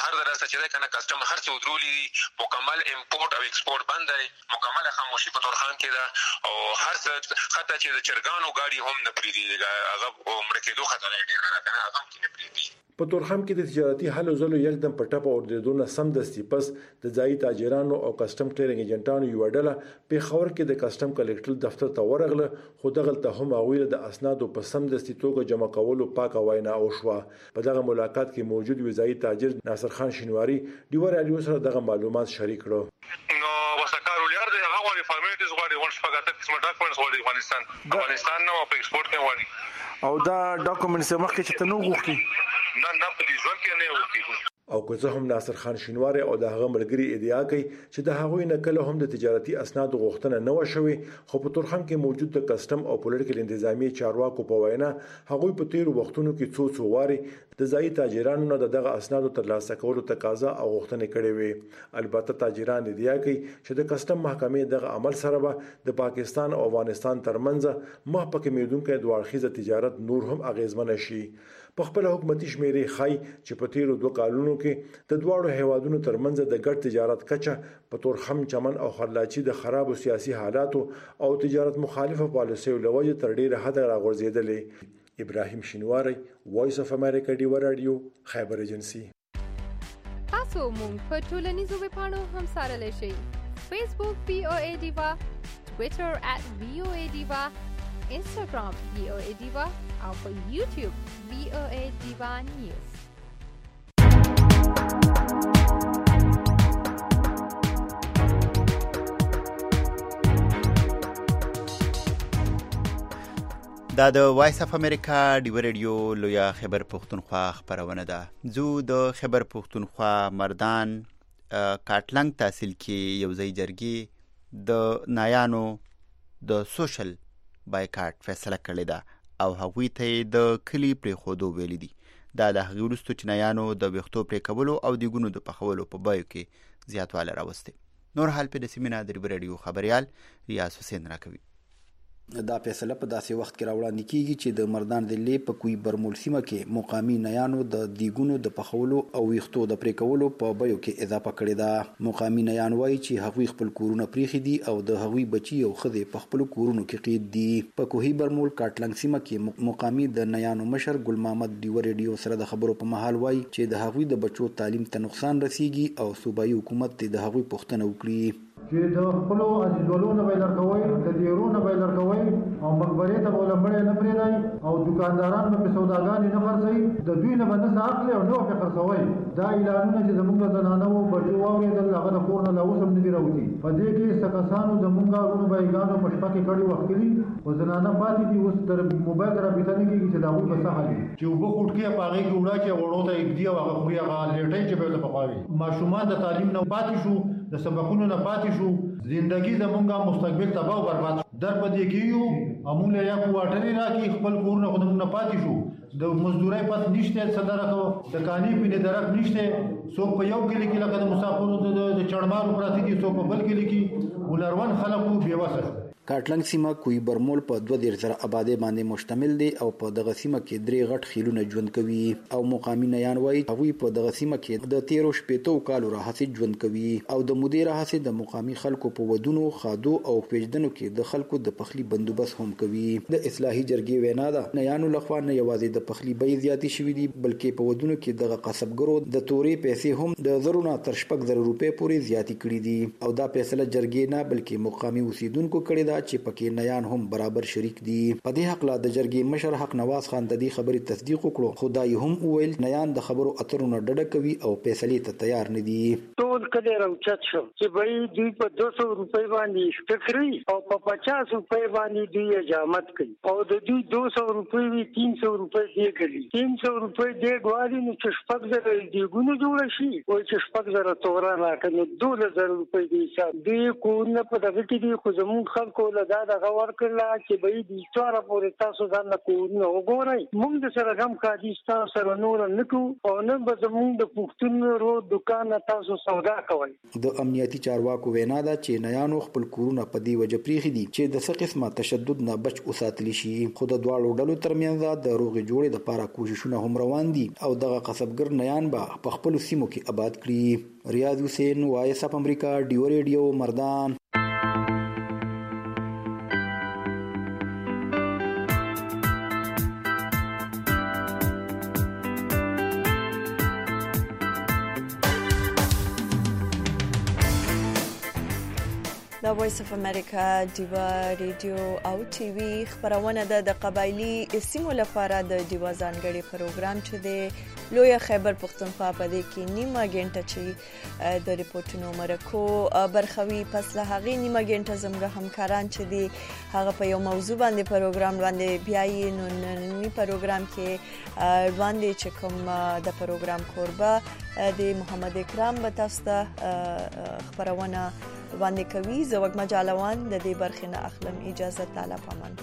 ته چې کنه کسٹم هر څه ودرولې مکمل امپورټ او ایکسپورټ بند دی مکمل خاموشي په تورخان کې ده او هر څه خطه چې د چرګانو گاډي هم نه پریدي هغه عمر کې دوه خطر ډیر راکنه هغه کې نه پریدي په تورخم کې د تجارتي حل زلو یکدم په ټاپه اوردیدونه سم دستي پس د ځای تاجرانو او کسٹم کلیرنګ ایجنټانو یو ډله په خبر کې د کسٹم کلیکټر دفتر ته ورغله خو دغه ته هم غویل د اسنادو په سم دستي توګه جمع کولو پاک وینا او شو په دغه ملاقات کې موجود وزای تاجر ناصر خان شینواری ډیو رادیو سره دغه معلومات شریک کړو نو وسکارو لري هغه غوړي فارمیټیز غوړي ورش فقط قسمه ډاکومنټس غوړي افغانستان نو په ایکسپورټ کې غوړي او دا ډاکومنټس مخکې چې تنو غوښتي نه په دې ځل کې نه وتی او که زه هم ناصر خان شینواری او د هغه ملګری ادعا کوي چې د هغوی نه کله هم د تجارتي اسناد غوښتنه نه وشوي خو په تورخم کې موجود د کسٹم او پولیټیکل انتظامی چارواکو په وینا هغوی په تیر وختونو کې څو واري د ځای تاجرانو نه دغه اسناد ترلاسه کولو تقاضا او غوښتنې کړې وي البته تاجران ادعا کوي چې د کسٹم محکمې دغه عمل سره به د پاکستان او افغانستان ترمنځ محپکه میدونکو دوه تجارت نور هم اغیزمن شي په خپل حکومتي شمیرې خای چې په تیرو 2 کالونو کې د دواړو هیوادونو ترمنځ د ګډ تجارت کچه په تورخم چمن او خرلاچي د خراب سیاسي حالاتو او تجارت مخالفه پالیسیو لوجه تر ډیره حد راغورځیدلې ابراهیم شینواری وایس اف امریکا دی رادیو خیبر ایجنسی تاسو مونږ په ټولنیزو ویبپاڼو هم سره شئ فیسبوک VOA دیوا ټوئیټر @VOA دیوا Instagram VOA Diva او په YouTube VOA Diva News دا د وایس اف امریکا دی رادیو لویا خبر پښتونخوا خبرونه ده زو د خبر پښتونخوا مردان کاټلنګ تحصیل کې یو ځای جرګي د نایانو د سوشل بایکاټ فیصله کړې ده او هغوی ته د کلی پرې خودو ویل دي دا د هغې وروسته چې نایانو د ویښتو پرې کولو او د ګونو د پخولو په بیو کې زیاتوالی راوستی نور حال په د سیمې نه د رادیو خبریال ریاض حسین راکوي دا فیصله په داسې وخت کې راوړاندې کیږي چې د مردان ضلع په کوی برمول سیمه کې مقامی نیانو د دیګونو د پخولو او ویښتو د پرې کولو په بیو کې اضافه کړې ده مقامی نیان وایي چې هغوی خپل کورونه پریښي دي او د هغوی بچي او ښځې په خپل کورونو کې قید دي په کوهی برمول کاټلنګ سیمه کې مقامی د نیانو مشر ګل محمد دیو رادیو سره د خبرو په محل وایي چې د هغوی د بچو تعلیم ته نقصان رسیږي او صوبایي حکومت د هغوی پوښتنه وکړي چې د خپل عزیزولونو به لرکوي د دیرونو به لرکوي او مقبره ته ولمړې نه پریدای او دکانداران په سوداګانې نه خرڅي د دوی نه باندې اخلي او نو په خرڅوي دا اعلانونه چې زموږ زنانو بچو واورېدل هغه د کور نه لاوسم نه دی راوځي په دې کې سکاسانو د مونږه ورونو بایګانو په شپه کې کړي وختلی او زنانه پاتې دي اوس تر موبایل را بيتنه کې چې دا وي بس حالي چې وبو کوټ کې پاغي کې وړا چې وړو ته یک دی او هغه خوري هغه لټي چې به ته پخاوي ماشومان د تعلیم نه پاتې شو د سبقونو نه پاتې شو زندگی زمونږه مستقبل تباہ او برباد در پدې کېیو اموله یا کوارټري راکې خپل کورونه خو نه پاتې شو د مزدوري پات نشته صدرکو د کانی په درک نشته څوک په یو کلی کې لکه د مسافرو د چړمارو پراتی دي څوک په بل کلی کې ولروان خلکو بیوسه کاټلنګ سیمه کوی برمول په 2 زره آبادی باندې مشتمل دی او په دغه سیمه کې 3 غټ خیلونه ژوند کوي او مقامی نیان وایي هغوی په دغه سیمه کې د 13 شپېتو کالو راهیسې ژوند کوي او د مدیر راهیسې د مقامی خلکو په ودونو خادو او پیژدنو کې د خلکو د پخلی بندوبست هم کوي د اصلاحي جرګې وینا ده نیانو لخوا نه یوازې د پخلی بیې زیاتې شوې دي بلکې په ودونو کې دغه قصبګرو د تورې پیسې هم د زرونه تر 1000 روپۍ پورې زیاتې کړې دي او دا فیصله جرګې نه بلکې مقامی اوسیدونکو کړې ده چې پکې نیان هم برابر شریک دي په دې حق لا د جرګې مشر حق نواز خان د دې خبرې تصدیق وکړو خدای هم وویل نیان د خبرو اترو نه ډډه کوي او فیصلې ته تیار نه دي ټول کله راوچت شو چې به دوی په 200 روپۍ باندې شکري او په 50 روپۍ باندې دوی اجامت کوي او د دوی 200 روپۍ وی 300 روپۍ دی کوي 300 روپۍ دی غواړي نو چې شپږ زره دی ګونو جوړ شي او چې شپږ زره تورا راکنه 2000 روپۍ دی حساب دی کو نه په دغه کې دی خو زمون خلکو ټول دا دغه ورکړه چې به دې څوره پورې تاسو ځان نه کوو وګورئ موږ د سره هم کاږي تاسو سره نور نه کو او نه به زموږ د پښتون رو دکان تاسو سودا کوي. د امنیتي چارواکو وینا ده چې نیانو خپل کورونه په دې وجه پریخي دي چې د څه قسمه تشدد نه بچ اوساتلی شي. خو د دواړو ډلو ترمنځ د روغې جوړې لپاره کوششونه هم روان دي او دغه قصبګر نیان به په خپل سیمو کې آباد کړي. ریاض حسین وایس اپ امریکا ډیو ریډیو مردان. د وایس اف امریکا ډیوا ریډیو او ټي وي خبرونه د قبایلی سیمو لپاره د ډیوا ځانګړي پروګرام چې د لوی خیبر پختونخوا په دې کې نیمه غنټه چې د ریپورتونو مرکو برخوي پس له هغه نیمه غنټه زموږ همکاران چې دی هغه په یو موضوع باندې پروګرام باندې بیاي نو نننی پروګرام کې باندې چې کوم د پروګرام کوربه د محمد اکرام به تاسو ته خبرونه باندې کوي. زه وګ مجالوان د دې برخې نه اخلم اجازه تعالی پامان.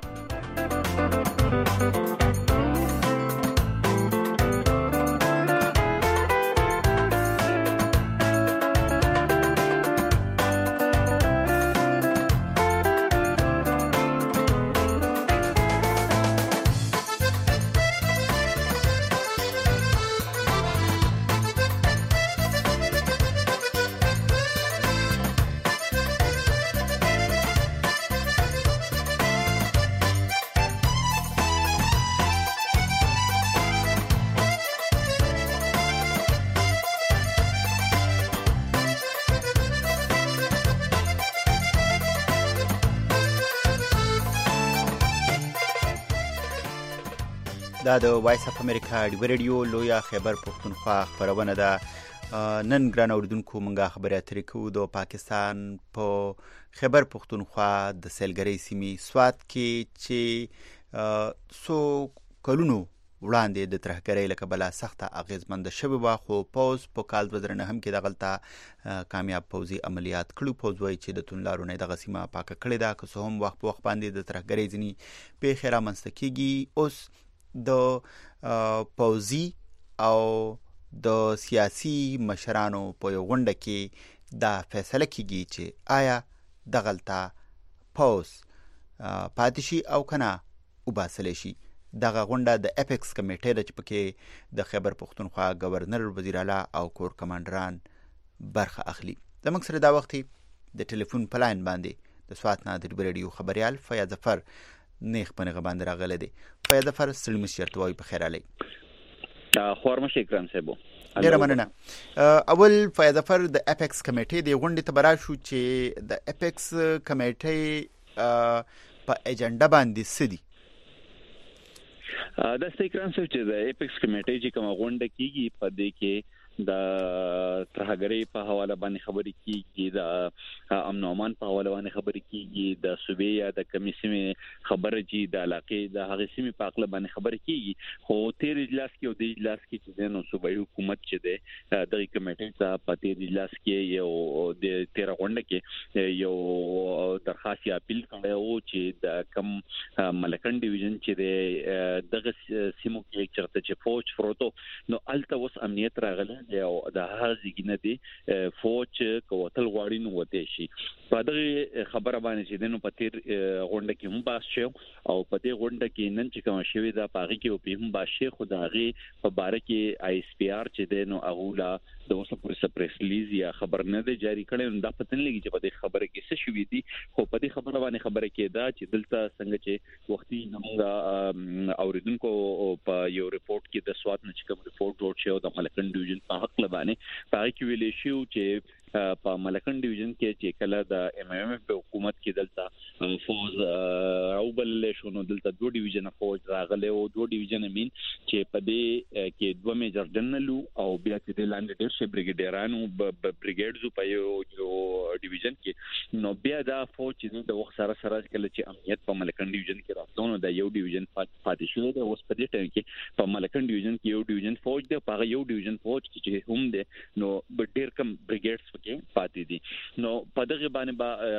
دا د وایس اف امریکا ډیو ریډیو لویا خیبر پختونخوا خبرونه ده. نن ګران اوریدونکو مونږه خبرې اترې کوو د پاکستان په خیبر پختونخوا د سیلګرۍ سیمې سوات کې چې سو کلونو وړاندې د ترهګرۍ له کبله سخته اغیزمنده شوې وه خو پوز په کال 2009 کې دغلته کامیاب پوځي عملیات کړو. پوز وایي چې د توندلارو نه دغه سیمه پاکه کړې ده که څه هم وخت په وخت باندې د ترهګرۍ ځینې پیښې رامنځته کېږي. اوس د پوځي او د سیاسي مشرانو په یو غونډه کې دا فیصله کیږي چې آیا دغلته پوز پاتې شي او کنه وباسلی شي. دغه غونډه د اپیکس کمیټې ده چې پکې د خیبر پختونخوا گورنر وزیر اعلی او کور کمانډران برخه اخلي. زموږ سره دا وخت د ټلیفون په لاین باندې د سوات نه د ریډیو خبريال فیاض ظفر نیخ پنغه باندې راغله دي. فیاض ظفر سلمی شرط وای په خیر علی. خورمش اکرام صاحب ډیره مننه. اول فیاض ظفر د اپیکس کمیټې د غونډې ته برا شو چې د اپیکس کمیټې په ایجنډا باندې سدي د اکرام صاحب چې د اپیکس کمیټې چې کوم غونډه کیږي په دې کې د ترهګرۍ په حواله باندې خبرې کیږي، د امن او امان په حواله باندې خبرې کیږي، د صوبې یا د کمیسیمې خبره چې د علاقې د هغه سیمې په اړه باندې خبرې کیږي. خو تیر اجلاس کې او د اجلاس کې چې نو صوبایي حکومت چې د دغه کمیټې ته په تیر اجلاس کې یو د تیر غونډه کې یو درخواست یا اپیل کړی او چې د کم ملکن ډیویژن چې دغه سیمو کې چرته چې فوج فروتو نو الته اوس امنیت راغله او د هغه نه دي فوج کوتل غواړي نو وته شي. په دغه خبره باندې چې دنو په تیر غونډه کې هم باس شو او په دې غونډه کې نن چې کوم شوی دا پاغي کې په هم باس شي خو د هغه په باره کې آی اس پی آر چې دنو اغولا د اوسه پولیس پریس ریلیز یا خبر نه دی جاری کړي دا پته نه لګي چې په دې خبره کې څه شوی دي. خو په دې خبره باندې خبره کې دا چې دلته څنګه چې وختي موږ اوریدونکو په یو ریپورت کې د سوات نه چې کوم ریپورت جوړ شو د ملکن ډیویژن په حق لبانه پای کې ویلې شو چې په ملکن ډیویژن کې چې کله د ام ام په حکومت کې دلته فوز او بل شنو دلته دوه ډیویژن فوج راغله او دوه ډیویژن مين چې په دې کې دوه میجر جنرال او بیا چې د لاندې ډیر شي بریګیډیرانو بریګیډز په یو ډیویژن کې نو بیا دا فوج چې د وخت سره سره کله چې امنیت په ملکن ډیویژن کې راځونه د یو ډیویژن پاتې شو د اوس په دې ټیم کې په ملکن ډیویژن کې یو ډیویژن فوج دی په یو ډیویژن فوج چې هم دی نو ډیر کم بریګیډز کې پاتې دي. نو په دغه باندې دغه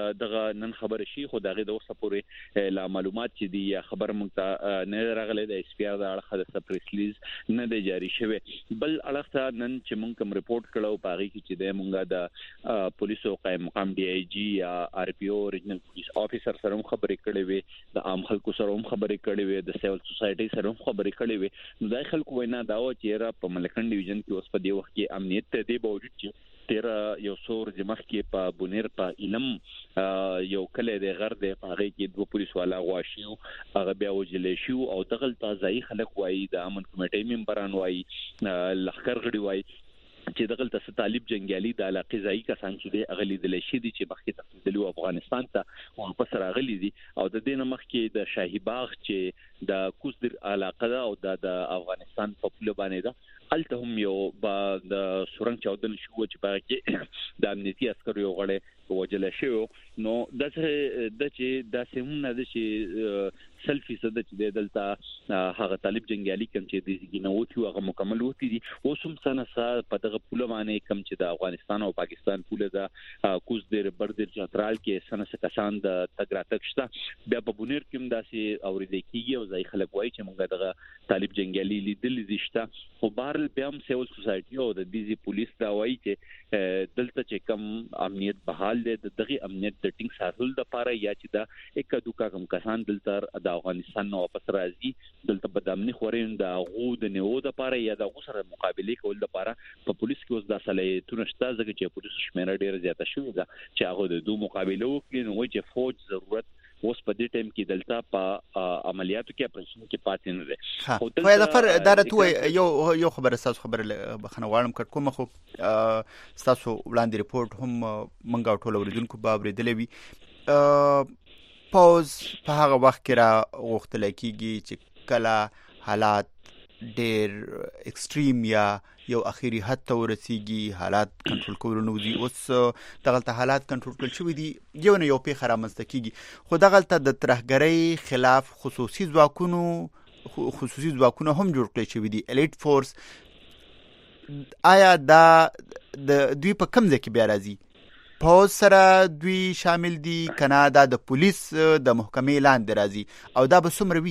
نن خبر شي خو دغه د اوسه پورې لا معلومات چې دی یا خبر مونږ نه راغله د اس پی ار د اړخ د پریس ریلیز نه دی جاری شوی بل اړخ ته نن چې مونږ کوم ریپورت کړو پاغي کې چې د مونږه د پولیسو قائم مقام ډي آی جی یا آر پی او ریجنل پولیس افیسر سره خبرې کړې وي د عام خلکو سره خبرې کړې وي د سیول سوسایټي سره خبرې کړې وي نو د خلکو وینا دا و چې را په ملکن ډیویژن کې اوس په دی وخت کې امنیت ته دی باوجود چې تیر یو سور جمع کې په بونیر په علم یو کله د غر د هغه کې دوه پولیس والا غواشیو هغه بیا وجلې شو او دغل تازه خلک وایي د امن کمیټې ممبران وایي لخر غړي وایي چې دغل ته طالب جنگیالي د علاقې ځای کسان چې د اغلی د لشي دي چې مخکې تفصیلي افغانستان ته واپس راغلي دي او د دې نه مخکې د شاهي باغ چې د کوزدر علاقه ده او د افغانستان په پوله باندې ده الته هم یو د سورنګ چاودن شو چې په کې د امنیتي عسکرو یو غړي وجل شو نو د چې د سیمونه د چې سلفي صد چې دلته هغه طالب جنگیالي کوم چې د زګینوتی هغه مکمل وتی دي اوسم سنه په دغه پوله باندې کوم چې د افغانستان او پاکستان پوله ده کوزدر بردر چترال کې سنه کسان د تګراتک شته بیا په بونیر کې هم داسې اوریدل کیږي او ځای خلک وایي چې موږ دغه طالب جنگیالي لیدل دي شته خو بهر بیا هم سیول سوسایټي او د دیزي پولیس دا وایي چې دلته چې کوم امنیت بحال دی د دغه امنیت د ټینګ ساتل د لپاره یا چې دا یک دوکا کوم کسان دلته د افغانستان نو واپس راځي دلته په دامني خورین د غو د نیو د لپاره یا د غو سره مقابله کول د لپاره په پولیس کې اوس د صلاحیتونو شته ځکه چې پولیس شمیره ډیره زیاته شوې ده چې هغه د دوه مقابله وکړي نو چې فوج ضرورت اوس په دې ټیم کې دلته په عملیاتو کې اپریشن کې پاتې نه ده خو دا فر دارته یو خبر اساس خبر بخنه غواړم کټ کوم خو تاسو وړاندې ریپورت هم منګه ټول اوریدونکو باب ریدلوي پاوز په هغه وخت کې را غوښتل کېږي چې کله حالات ډېر ایکستریم یا یو اخیری حد ته ورسیږي حالات کنټرول کول نو دي اوس دغلت حالات کنټرول کول شوی دي یو نه یو پیښه رامنځته کیږي خو دغلت د ترهګرۍ خلاف خصوصي ځواکونو هم جوړ کړی شوی دي الیټ فورس آیا دا د دوی په کوم ځای کې بیا راځي پوز سره دوی شامل دي کنه دا د پولیس د محکمې لاندې راځي او دا به څومره وي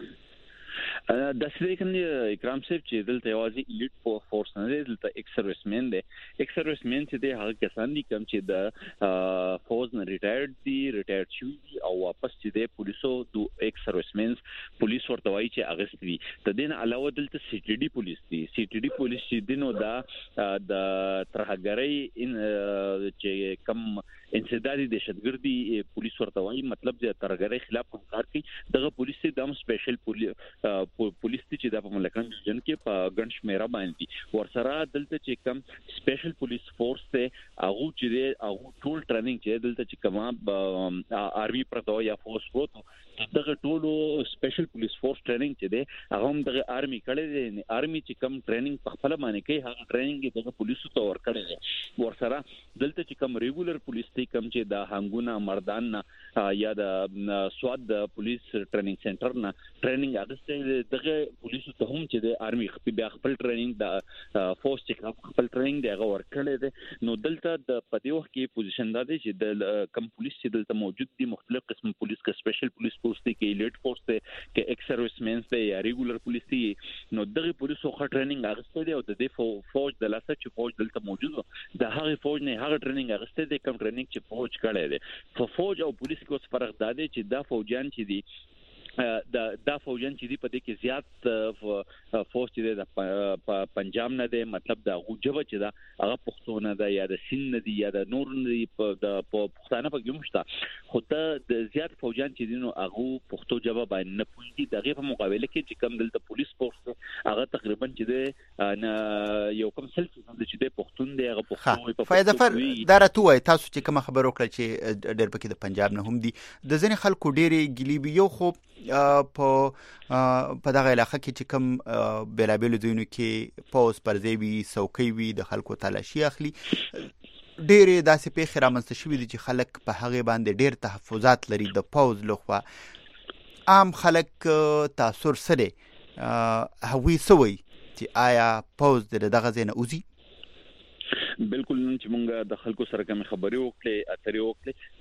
د سلیکن اکرام صاحب چې دلته یوازې الیټ فورس نه دی دلته ایکس سروسمن چې دی هغه کسان دي کوم چې د فوز نه ریټایرډ شوي او واپس چې دی پولیسو د ایکس سروسمن پولیس ورته وایي چې اغست دي د دین علاوه دلته سی ټی ډي پولیس چې دینو دا د ترهګرۍ چې کم انسدادي دهشتګردي پولیس ورته وایي مطلب د ترهګرۍ خلاف کار کوي دغه پولیس د سپیشل پولیس چې د ملکن ډیویژن کې په ګڼ شمیره باندې ورسره دلته چې کم سپیشل پولیس فورس ته هغه چې ټول ټریننګ چې دلته چې کومه آرمي پرته یا فورس پروت دغه ټولو سپیشل پولیس فورس ټریننګ چې دی هغه هم دغه آرمي کړي دي آرمي چې کم ټریننګ په خپل باندې کوي هغه ټریننګ دغه پولیسو ته ور کړی دی ورسره دلته چې کم ریګولر پولیس ته کم چې د هنګونه مردان یا د سواد د پولیس ټریننګ سنټر نه ټریننګ اغسته دغه پولیسو ته هم چې د آرمي خپل ټریننګ د فورس چې خپل ټریننګ دی هغه ور کړی دی نو دلته د پدې وخت کې پوزیشن دا دی چې د کم پولیس چې دلته موجود دي مختلف قسم پولیس کې سپیشل پولیس فورس دی کې الیټ فورس دی کې ایکس سروسمنز دی یا ریګولر پولیس دی نو دغه پولیسو خو ټریننګ اغسته دی او د دې فوج د لاسه چې فوج دلته موجود د هغه فوج نه هغه ټریننګ اغسته دی کوم ټریننګ چې فوج کړی دی فوج او پولیس کې اوس فرق دا دی چې دا فوجان چې دي دا فوجان چې دی په دې کې زیات فوج چې د پنجاب نه دی مطلب دا غوجبه چې دا هغه پښتون نه دی یا د سین نه دی یا د نور نه دی په پښتانه په کې مشته خو ته د زیات فوجان چې دي نو هغه پښتو جواب باندې نه پوهیږي دغه په مقابله کې چې کم دلته پولیس فورس هغه تقریبا چې دی یو کم سلف چې دی پښتون دی هغه پښتون په فائدہ فر درته وای تاسو چې کوم خبر وکړه چې ډېر پکې د پنجاب نه هم دي د ځینې خلکو ډېری ګلیبي یو خو په دغه علاقه کې چې کوم بیلابیلو ځایونو کې پوز پرځای وي څوکۍ وي د خلکو تلاشي اخلي ډېرې داسې پیښې رامنځته شوي دي چې خلک په هغې باندې ډېر تحفظات لري د پوز لخوا عام خلک تاثر څه دی هغوی څه وایي چې آیا پوز د دغه ځای نه وځي بالکل نن چې مونږ د خلکو سره کوم خبرې وکړې اترې وکړې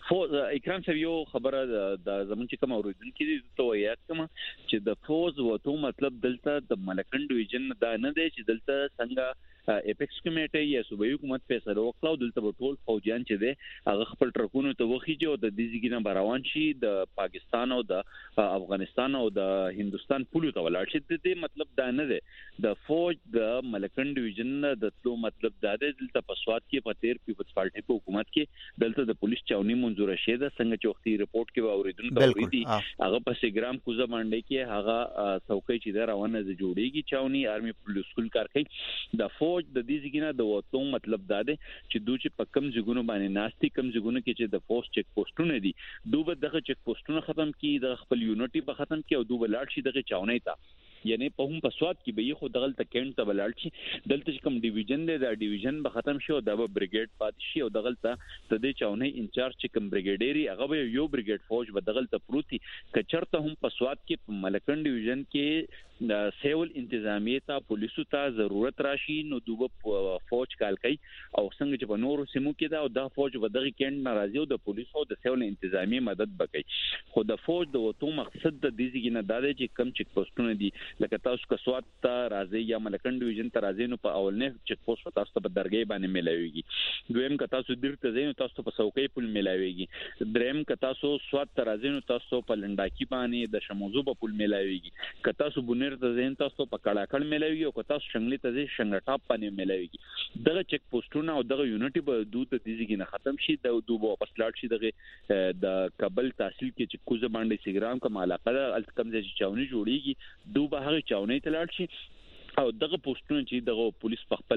اکرام صاحب یو خبره د زمون چې کوم اوریدونکو دي ته یاد کوم چې د فوز وته مطلب دلته د ملکن ډیویژن دا نه دی چې دلته څنګه اپیکس کمیټه یا صوبایي حکومت فیصله وکړه دلته ټول فوجیان چې دي هغه خپل ټرکونو ته وخیږي او د دې ځګینه بروان شي د پاکستان او د افغانستان او د هندستان پولو ته ولاړ شي د دې مطلب دا نه دی د فوج د ملکن ډیویژن د تلو مطلب دا دی دلته په سواد کې په تیر پیپلز پارټي په حکومت کې دلته د پولیس چاوني منظور شه ده څنګه چې وختي رپورت کې اوریدونکو اوریدي هغه په سیګرام کوزه باندې کې هغه څوکۍ چې دا روانه د جوړیږي چاوني آرمي پولیس سکول کار کوي د فوج د دې ځګینه د وته مطلب دا دی چې دوی چې په کم ځګونو باندې ناشتي کم ځګونو کې چې د فوج چک پوسټونه دي دوی دغه چک پوسټونه ختم کړي د خپل یونټي په ختم کړي او دوی لاړ شي دغه چاوني ته یعنی په هم په سواد کې به خو دغه ته کینټ ته ولاړ شي دلته چې کوم ډیویژن دی دا ډیویژن به ختم شي او دا به بریګیډ پات شي او دغه ته د دې چاوني انچارج چې کوم بریګیډيري هغه به یو بریګیډ فوج به دغه ته پروتي کچرته هم په سواد کې په ملکن ډیویژن کې د سیول انتظامیه ته پولیسو ته ضرورت راشي نو دوه فوج کال کوي او څنګه چې په نورو سیمو کې دا او د فوج به دغه کینټ ناراضي او د پولیسو د سیول انتظامیه مدد وکړي خو د فوج د وته مقصد د دې ځګینه دا دی چې کم چک پوسټونه دي لکه تاسو که سواد ته راځي یا ملکن ډیویژن ته راځي نو په اولنې چک پوسټ تاسو په درګې باندې ملایويږي دویم که تاسو درته ځئ نو تاسو په څوکۍ پول ملایويږي دریم که تاسو سواد ته راځي نو تاسو په لنډاکی باندې د شموزو په پول ملایويږي که تاسو بونیر ته ځئ تاسو په کړهکړ ملایويږي او که تاسو شنګلې ته ځئ شنګ ټاپ باندې ملایويږي دغه چک پوسټونه او دغه یونټي به دوی ته دیږي نه ختم شي د دوی واپس لاړ شي دغه د کابل تحصیل کې چې کوزه باندې سیګرام کوم علاقه الکم ځای چاوني جوړیږي دوی به هغه چاوني ته لاړ شي او دغه پوسټونه چې دغه پولیس په خپل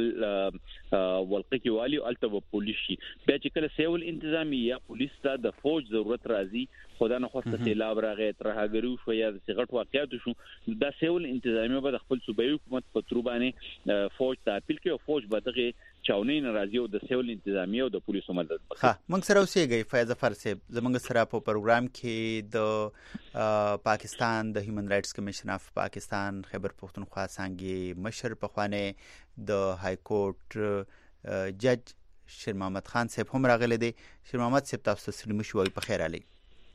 ولقه کې والی او الته پولیس شي بیا چې کله سیول انتظامی یا پولیس ته د فوج ضرورت راځي خدا نه خوسته سیلاب راغی ترهګرو شو یا صغت واقعیت شو د سیول انتظامی به خپل صوبایي حکومت په تر باندې فوج ته اپیل کوي او فوج به دغه چاوني ناراضي او د سیول انتظامی او د پولیسو مدد وکړي ها موږ سره اوسېږي فیض ظفر صاحب زموږ سره په پروګرام کې د پاکستان د هیومن رائټس کمیشن اف پاکستان خیبر پختونخوا څنګه مشر په خوانه د های کورټ جج شیر محمد خان صاحب هم راغلي دي شیر محمد صاحب تاسو سلام شوي په خیر علي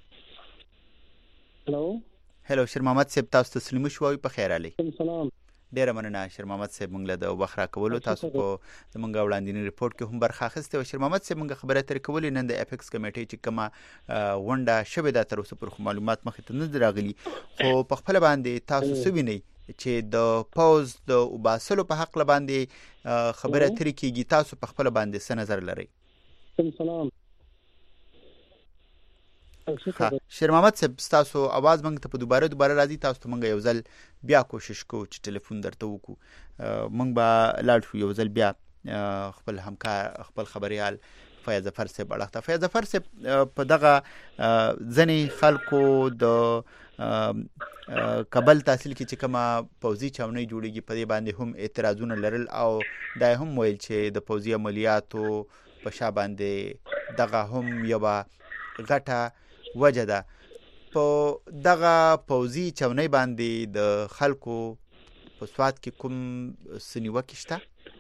هلو شیر محمد صاحب تاسو سلام شوي په خیر علي سلام ډیره مننه شیر محمد صاحب موږ له د وخت راکولو تاسو په زمونږ وړاندینی ریپورت کې هم برخه اخیسته او شیر محمد صاحب موږ خبره تر کولې نن د اپیکس کمیټې چې کومه ونډه شوې ده تر اوسه پر معلومات مخې ته نه راغلي خو په خپل باندې تاسو سوینئ چې د پاوز د وباسلو په حق باندې خبره ترې کیږي تاسو په خپل باندې څه نظر لرئ سلام شیر محمد صاحب تاسو आवाज موږ ته په دوباره راځي تاسو ته موږ یو ځل بیا کوشش کوو چې ټلیفون درته وکړو موږ به لاړ شو یو ځل بیا خپل همکار خپل خبريال فیض ظفر صاحب اړه فیض ظفر صاحب په دغه ځنې خلکو د کابل تحصیل کې چې کومه پوځي چاونۍ جوړیږي په دې باندې هم اعتراضونه لرل او دا هم ویل چې د پوځي عملیاتو په شا باندې دغه هم یو غټه وجه ده په دغه پوځي چاونۍ باندې د خلکو په سواد کې کوم سنیوکه شته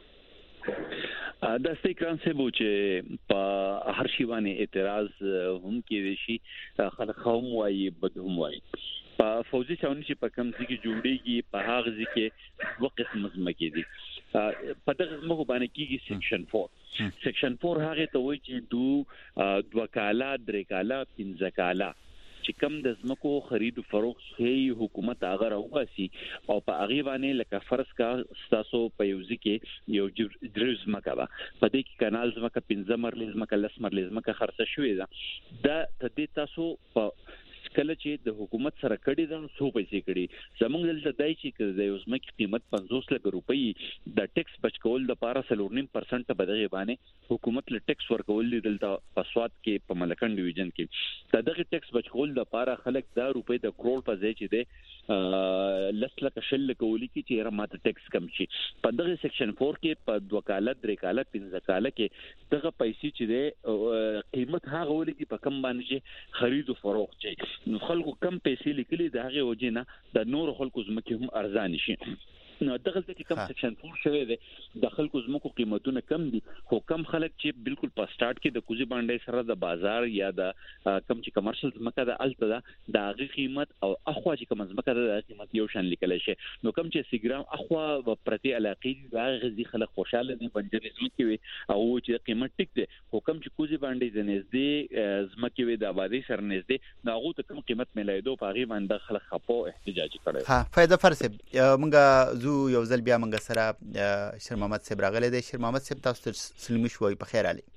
د استقران سبو چې په هر شی باندې اعتراض هم کې شي خلک هم وایي بدهم وایي په فوجي چاونۍ چې په کم ځای کې جوړیږي په هغه ځای کې دوه قسم ځمکې دي په دغه ځمکو باندې کېږي سیکشن 4 سیکشن 4 هغه ته وایي چې دوه کاله درې کاله پنځه کاله چې کم د ځمکو خرید او فروخت هي حکومت هغه راوغاسي او په هغه باندې لکه فرض کا تاسو په یو ځکه یو درز مکه په دې کې کانال ځمکه 15 مرلې ځمکه لس مرلې ځمکه خرڅه شوې ده د تدې تاسو په کله چې د حکومت سره کړي دا څو پیسې کړي زمونږ دلته دای چې د یو ځمکې قیمت 50 لک روپۍ د ټیکس بچ کول د 4.9% په دغه باندې حکومت له ټیکس ورکول دي دلته په سواد کې په ملکن ډیویژن کې دغه ټیکس بچ کول د 4 خلک دا روپۍ د کروڑ په ځای چې ده لس لک شل کولی کې چې رماته ټیکس کم شي په دغه سیکشن 4 کې په 2 کاله 3 کاله 15 کاله کې دغه پیسې چې ده قیمت هغه ولې په کم باندې خرید او فروخت شي نو خلکو کم پیسې لیکلي د هغه وجه نه د نور خلکو زمکه هم ارزان شي نو دغه چې کوم سیکشن 4 شوی دی د خلکو زموږ قیمتونه کم دي خو کم خلک چې بالکل په سٹارټ کې د کوزي باندې سره د بازار یا د کم چې کمرشل زمکه د الته د هغه قیمت او اخوا چې کوم زمکه د قیمت یو شان لیکل شي نو کم چې سیګرام اخوا پرتی علاقې د غزي خلک خوشاله دي بنجر زمکه وي او چې قیمت ټیک دی خو کم چې کوزي باندې د نږدې زمکه وي د آبادی سره نږدې دا غو ته کم قیمت ملایدو په غي باندې خلک خپو احتجاج کړي ها فایده فرسب مونږه زو یو ځل بیا مونږ سره شیر محمد صاحب راغلی دی. شیر محمد صاحب تاسو ته سلمی شوي په خیر علي.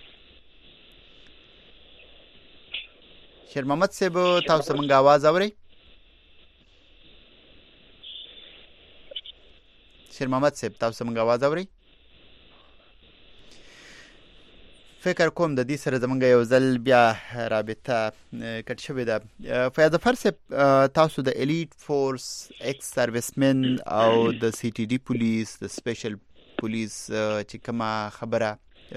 شیر محمد صاحب تاسو مونږه आवाज اورئ؟ شیر محمد صاحب تاسو مونږه आवाज اورئ؟ فکر کوم د دې سره زمونږ یو ځل بیا رابطه کټ شوې ده. فیاض فرصب تاسو د الیټ فورس ایکس سروسمن او د سی ټي ډي پولیس د سپیشل پولیس چې کومه خبره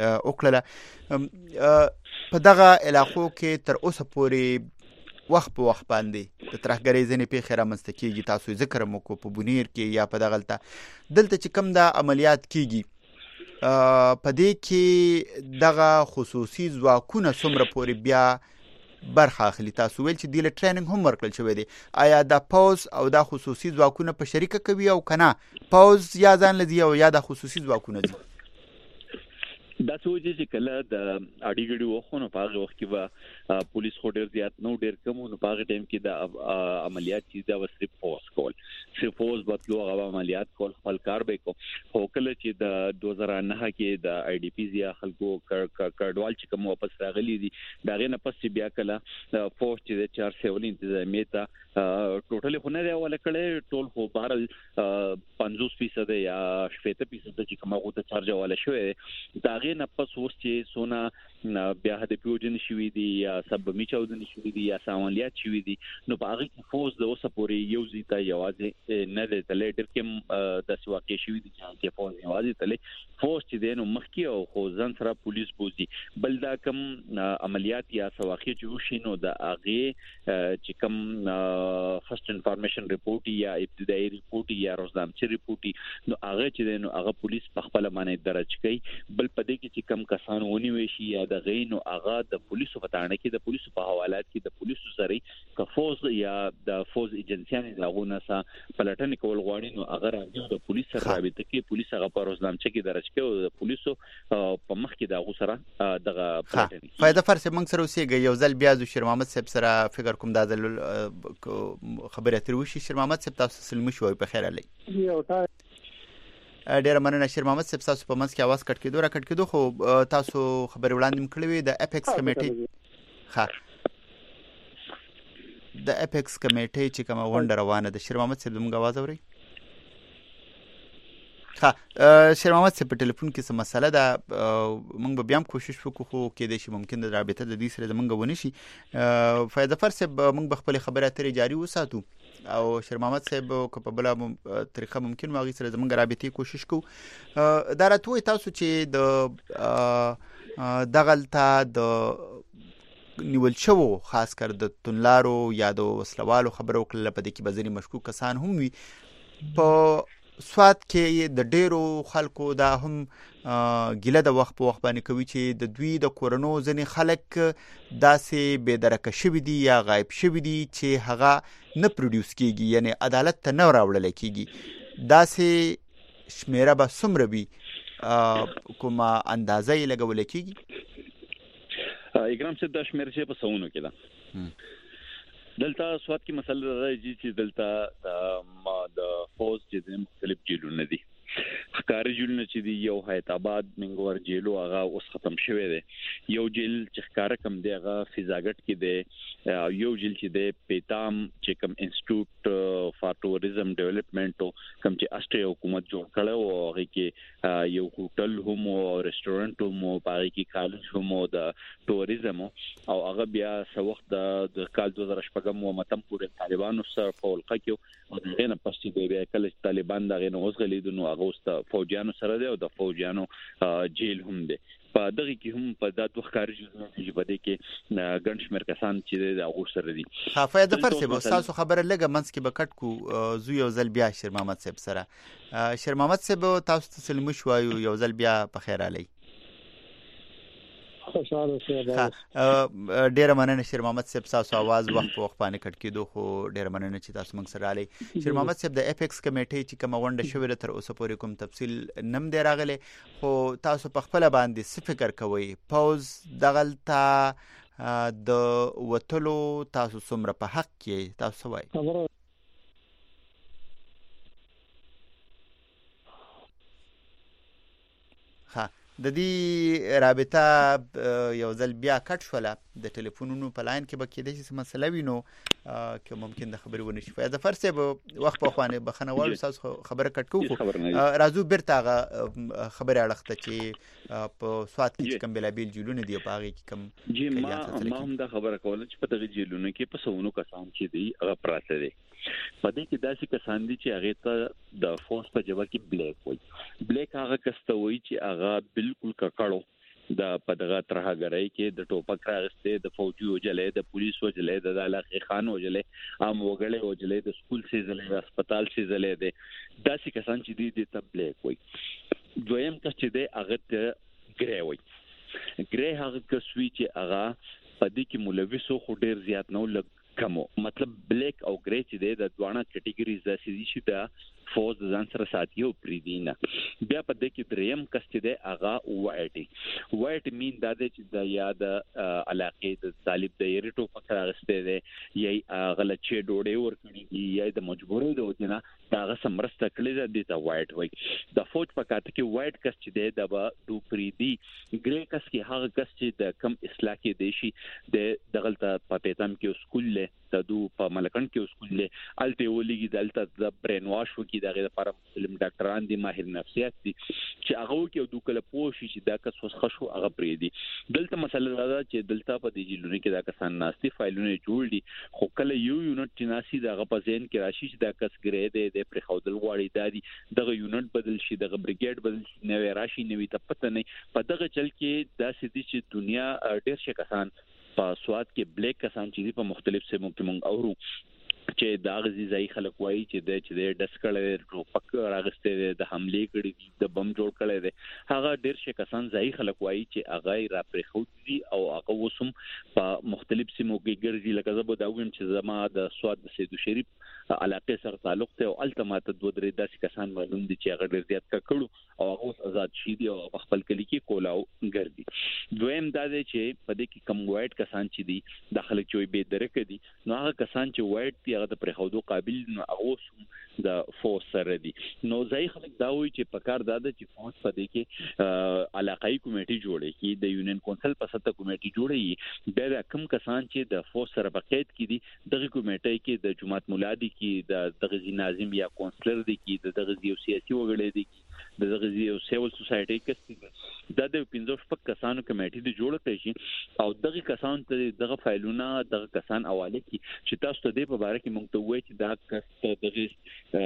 وکړه په دغه علاقو کې تر اوسه پورې وخت په وخت باندې د ترهګرۍ ځینې پیښې رامنځته کېږي. تاسو ذکر مو کو په بونیر کې یا په دغلته دلته چې کوم د عملیات کېږي په دې کې دغه خصوصي ځواکونه څومره پورې بیا برخه اخلي؟ تاسو ویل چې دیله ټریننګ هم ورکړل شوی دی. آیا د پوز او د خصوصي ځواکونه په شریکه کوي او کنه پوز یا ځان لدی او یا د خصوصي ځواکونه دي؟ دا سوچي چې کله د اډیګړي وخونه په هغه وخت کې به پولیس خو ډیر زیات نو ډیر کم نو په هغه ټیم کې د عملیات چې دا وسري فورس کول صرف فورس بتلو هغه عملیات کول خپل کار به کو خو کله چې د 2009 کې د آی ډی پی یا خلکو کډوال چې کوم واپس راغلي دي دا غي نه پس بیا کله فورس چې د 470 انتظامیه ته ټوټلی خو نه دی ولا کړي ټول خو بهرل 50% یا 70% چې کومه غوته چارج ولا شوی دا غي نه پس اوس چې سونا بیا د پیوجن شوی دی یا سبمی چودن شوی دی یا سامالیات شوی دی نو په هغه کې فوز د اوسه پورې یو زیتا یوازې نه د تلېټر کې د سواکې شوی دی چې فوز یوازې تلې فوز چې دینو مخکې او خو ځن سره پولیس بوزي بل دا کم عملیات یا سواکې چې وشینو د هغه چې کم فرست انفارمیشن ریپورت یا ابتدایي ریپورت یا روزنامچې ریپورت نو هغه چې دینو هغه پولیس په خپل باندې درج کوي بل پدې کې چې کم کسان ونیوي شي یا د غینو هغه د پولیسو په تاړه کې د پولیسو په حوالات کې د پولیسو سره کفوز یا د فوز ایجنسیانو دغونه سره پلټنې کول غواړي نو هغه راځي د پولیس سره رابطه کې پولیس هغه په روزنامچې کې درج کوي او د پولیسو په مخ کې دغه سره دغه پلټنې فائدہ فرص موږ سره اوسېږي یو ځل بیا د شیر محمد صاحب سره فکر کوم دا خبره تر وشي. شیر محمد صاحب تاسو سلمو شوي په خیر علي. ډیر مننه شیر محمد صاحب تاسو په منځ کې आवाज کټ کېدو خو تاسو خبر وړاندې کړې وي د اپیکس کمیټي ها د اپیکس کمیټي چې کومه غونډه روانه ده شیر محمد صاحب موږ आवाज اوري؟ ها شیر محمد صاحب په ټلیفون کې څه مسله ده موږ بیا هم کوشش وکړو خو کېدای شي ممکن د رابطه د دې سره زمونږ ونی شي. فایده فرصب موږ خپل خبره اترې جاری وساتو او شیر محمد صاحب کو په بل طریقه ممکن واغی سره زمونږ رابطې کوشش کوو. دا راته تاسو چې د دغلطه د نیول شو خاص کر د تنلارو یا د وسلوالو خبرو کله په دې کې بزري مشکوک کسان هم وي په سواد کې د ډیرو خلکو دا هم ګیله د وخت په وخت باندې کوي چې د دوی د کورونو ځنې خلک داسې بې درکه شوي دي یا غایب شوي دي چې هغه نه پروډیوس کیږي یعنی عدالت ته نه راوړل کیږي. داسې شمیره به څومره وي کومه اندازه یې لګول کیږي؟ اګرام څه د شمیره چې په سونو کې ده دلته سواد کې مسله راځي چې دلته د فوز چې د مختلف جیلونه دي ښکاري جیلونه چې دی یو حیات آباد منګور جیلو هغه اوس ختم شوی دی یو جیل چې ښکارا کم دی هغه فضاګټ کې دی یو جیل چې دی پیتام چې کم انسټیټیوټ فار ټوریزم ډیولپمنٹ کم چې استریا حکومت جوړ کړو او هغه کې یو هوټل هم او ریسټورانټ هم او هغه کې کالج هم او د ټوریزم او هغه بیا څو وخت د کال 2014 مو متم پورې طالبانو سره په ولقه کې او دغه نه پښتي دی بیا کله طالبان دغه نه اوسغلیدو نو هغه واست فوجانو سره دی او د فوجانو جیل هم دی په دغه کې هم په د دوه کاري جزونه چې بده کې ګڼ شمېر کسان چې د هغه سره دي. خافه د فرصه به تاسو خبره لګه منځ کې بکټ کو زو یو ځل بیا شیر محمد صاحب سره شیر محمد صاحب تاسو ته سلام شوایو یو ځل بیا په خیر علي. خوشاله شه ډیر مننه شیر محمد صاحب تاسو आवाज وخت په وخت باندې کټ کېدو خو ډیر مننه چې تاسو موږ سره علي. شیر محمد صاحب د اپیکس کمیټې چې کوم غونډه شوې تر اوسه پورې کوم تفصیل نم دی راغلی خو تاسو په خپل باندې څه فکر کوئ پاوز دغلطه د وټلو تاسو څومره په حق کې تاسو وایي؟ ها د دې رابطه یو ځل بیا کټ شوله د ټلیفونونو په لاین کې به کېدای شي مسله وینو که ممکن د خبرې ونشي. فیض فرسه به وخت په خوانه بخنه واړو تاسو خبره کټ کوو راځو بیرته خبره اړخته چې په سواد کې کوم بلابل جیلونه دی په هغه کې کوم جی ما هم دا خبره کوله چې په دغه جیلونه کې په سونو کسان چې دی هغه پراته دي په دې کې داسې کسان دي چې هغه ته د فورس په جواب کې بلیک وایي. بلیک هغه کسته وایي چې هغه بالکل ککړو د پدغه ترهګرۍ کې د ټوپک راغسته د فوجي وجلې د پولیسو وجلې د علاقې خان وجلې عام وګړي وجلې د سکول سي زلې د هسپتال سي زلې د داسې کسان چې دي د تبلیغ وایي. دویم کس چې دی هغه ته ګری وایي. ګری هغه کسوي چې هغه په دې کې ملوثو خو ډیر زیات نه لګ کمو مطلب بلیک او ګری چې دی د دوانه کټګوریز د سې شي د فوز ځان سره ساتي او پریدینه. بیا په دې کې دریم کس چې دی هغه وایټ مین د دې چې د یاد علاقې د طالب د یریټو په راغسته دی یا غلط چې ډوډۍ ورکړي یا د مجبورۍ د وجنه هغه سمرسته کړی دی ته وایټ وای. د فوج په کاته کې وایټ کس چې دی د دو پریدي ګری کس کې هغه کس چې د کم اصلاح کې دی شي د دغلطه په پیتام کې سکول له تدو په ملکن کې سکول له الته ولګي دلته د برین واش وکي دغه لپاره مسلم ډاکټران دي ماهر نفسیات دي چې هغه کې دوه کله پوښي چې دا کس وسخه شو هغه پرې دي. دلته مسله دا چې دلته په دې جیلونه کې دا کسان ناشتي فایلونه جوړ دي خو کله یو یونټ چې ناشي دغه په ذهن کې راشي چې دا کس ګری دی د پر خودل غواړي دادي دغه یونټ بدل شي دغه بریګیډ بدل شي نوې راشي نوې ته پته نه په دغه چل کې دا سدي چې دنیا ډېر شي کسان په سواد کې بلیک کسان چې په مختلف سیمو کې مونږ اورو چې دا غزي ځای خلک وایي چې د ډسکړې ټوپک راغسته د حمله کړي د بم جوړ کړي دي هغه ډېر شي کسان ځای خلک وایي چې هغه را پرې خو دي او هغه وسم په مختلف سیمو کې ګرځي لکه زه به دا وایم چې زما د سواد د سیدو شریف علاقې سره تعلق ته او التمات د دوه درې داسې کسان معلوم دي چې هغه ډېر زیات کړو او هغه آزاد شي دي او خپل کلی کې کولاو ګرځي. دویم دا دی چې په دې کې کم وایټ کسان چې دي د خلک چې به درک دي نو هغه کسان چې وایټ هغه د پرخودو قابل نو هغه د فورس سره دي. نو ځای خلک دا وایي چې په کار دا د چې فورس په دې کې علاقائی کمیټي جوړه کی د یونین کونسل په سطح کمیټي جوړه بیا کم کسان چې د فورس سره بقید کی دي دغه کمیټي کې د جماعت مولا دي کې د دغه ناظم یا کونسلر دي کې د دغه یو سیاسي وګړي دي د دغه یو سیول سوسایټي کې د 15 کسانو کمیټي د جوړه کړي شي او دغه کسان ته دغه فایلونه دغه کسان حواله کی چې تاسو ته د په اړه کې مونږ ته وایي چې دا کس دغه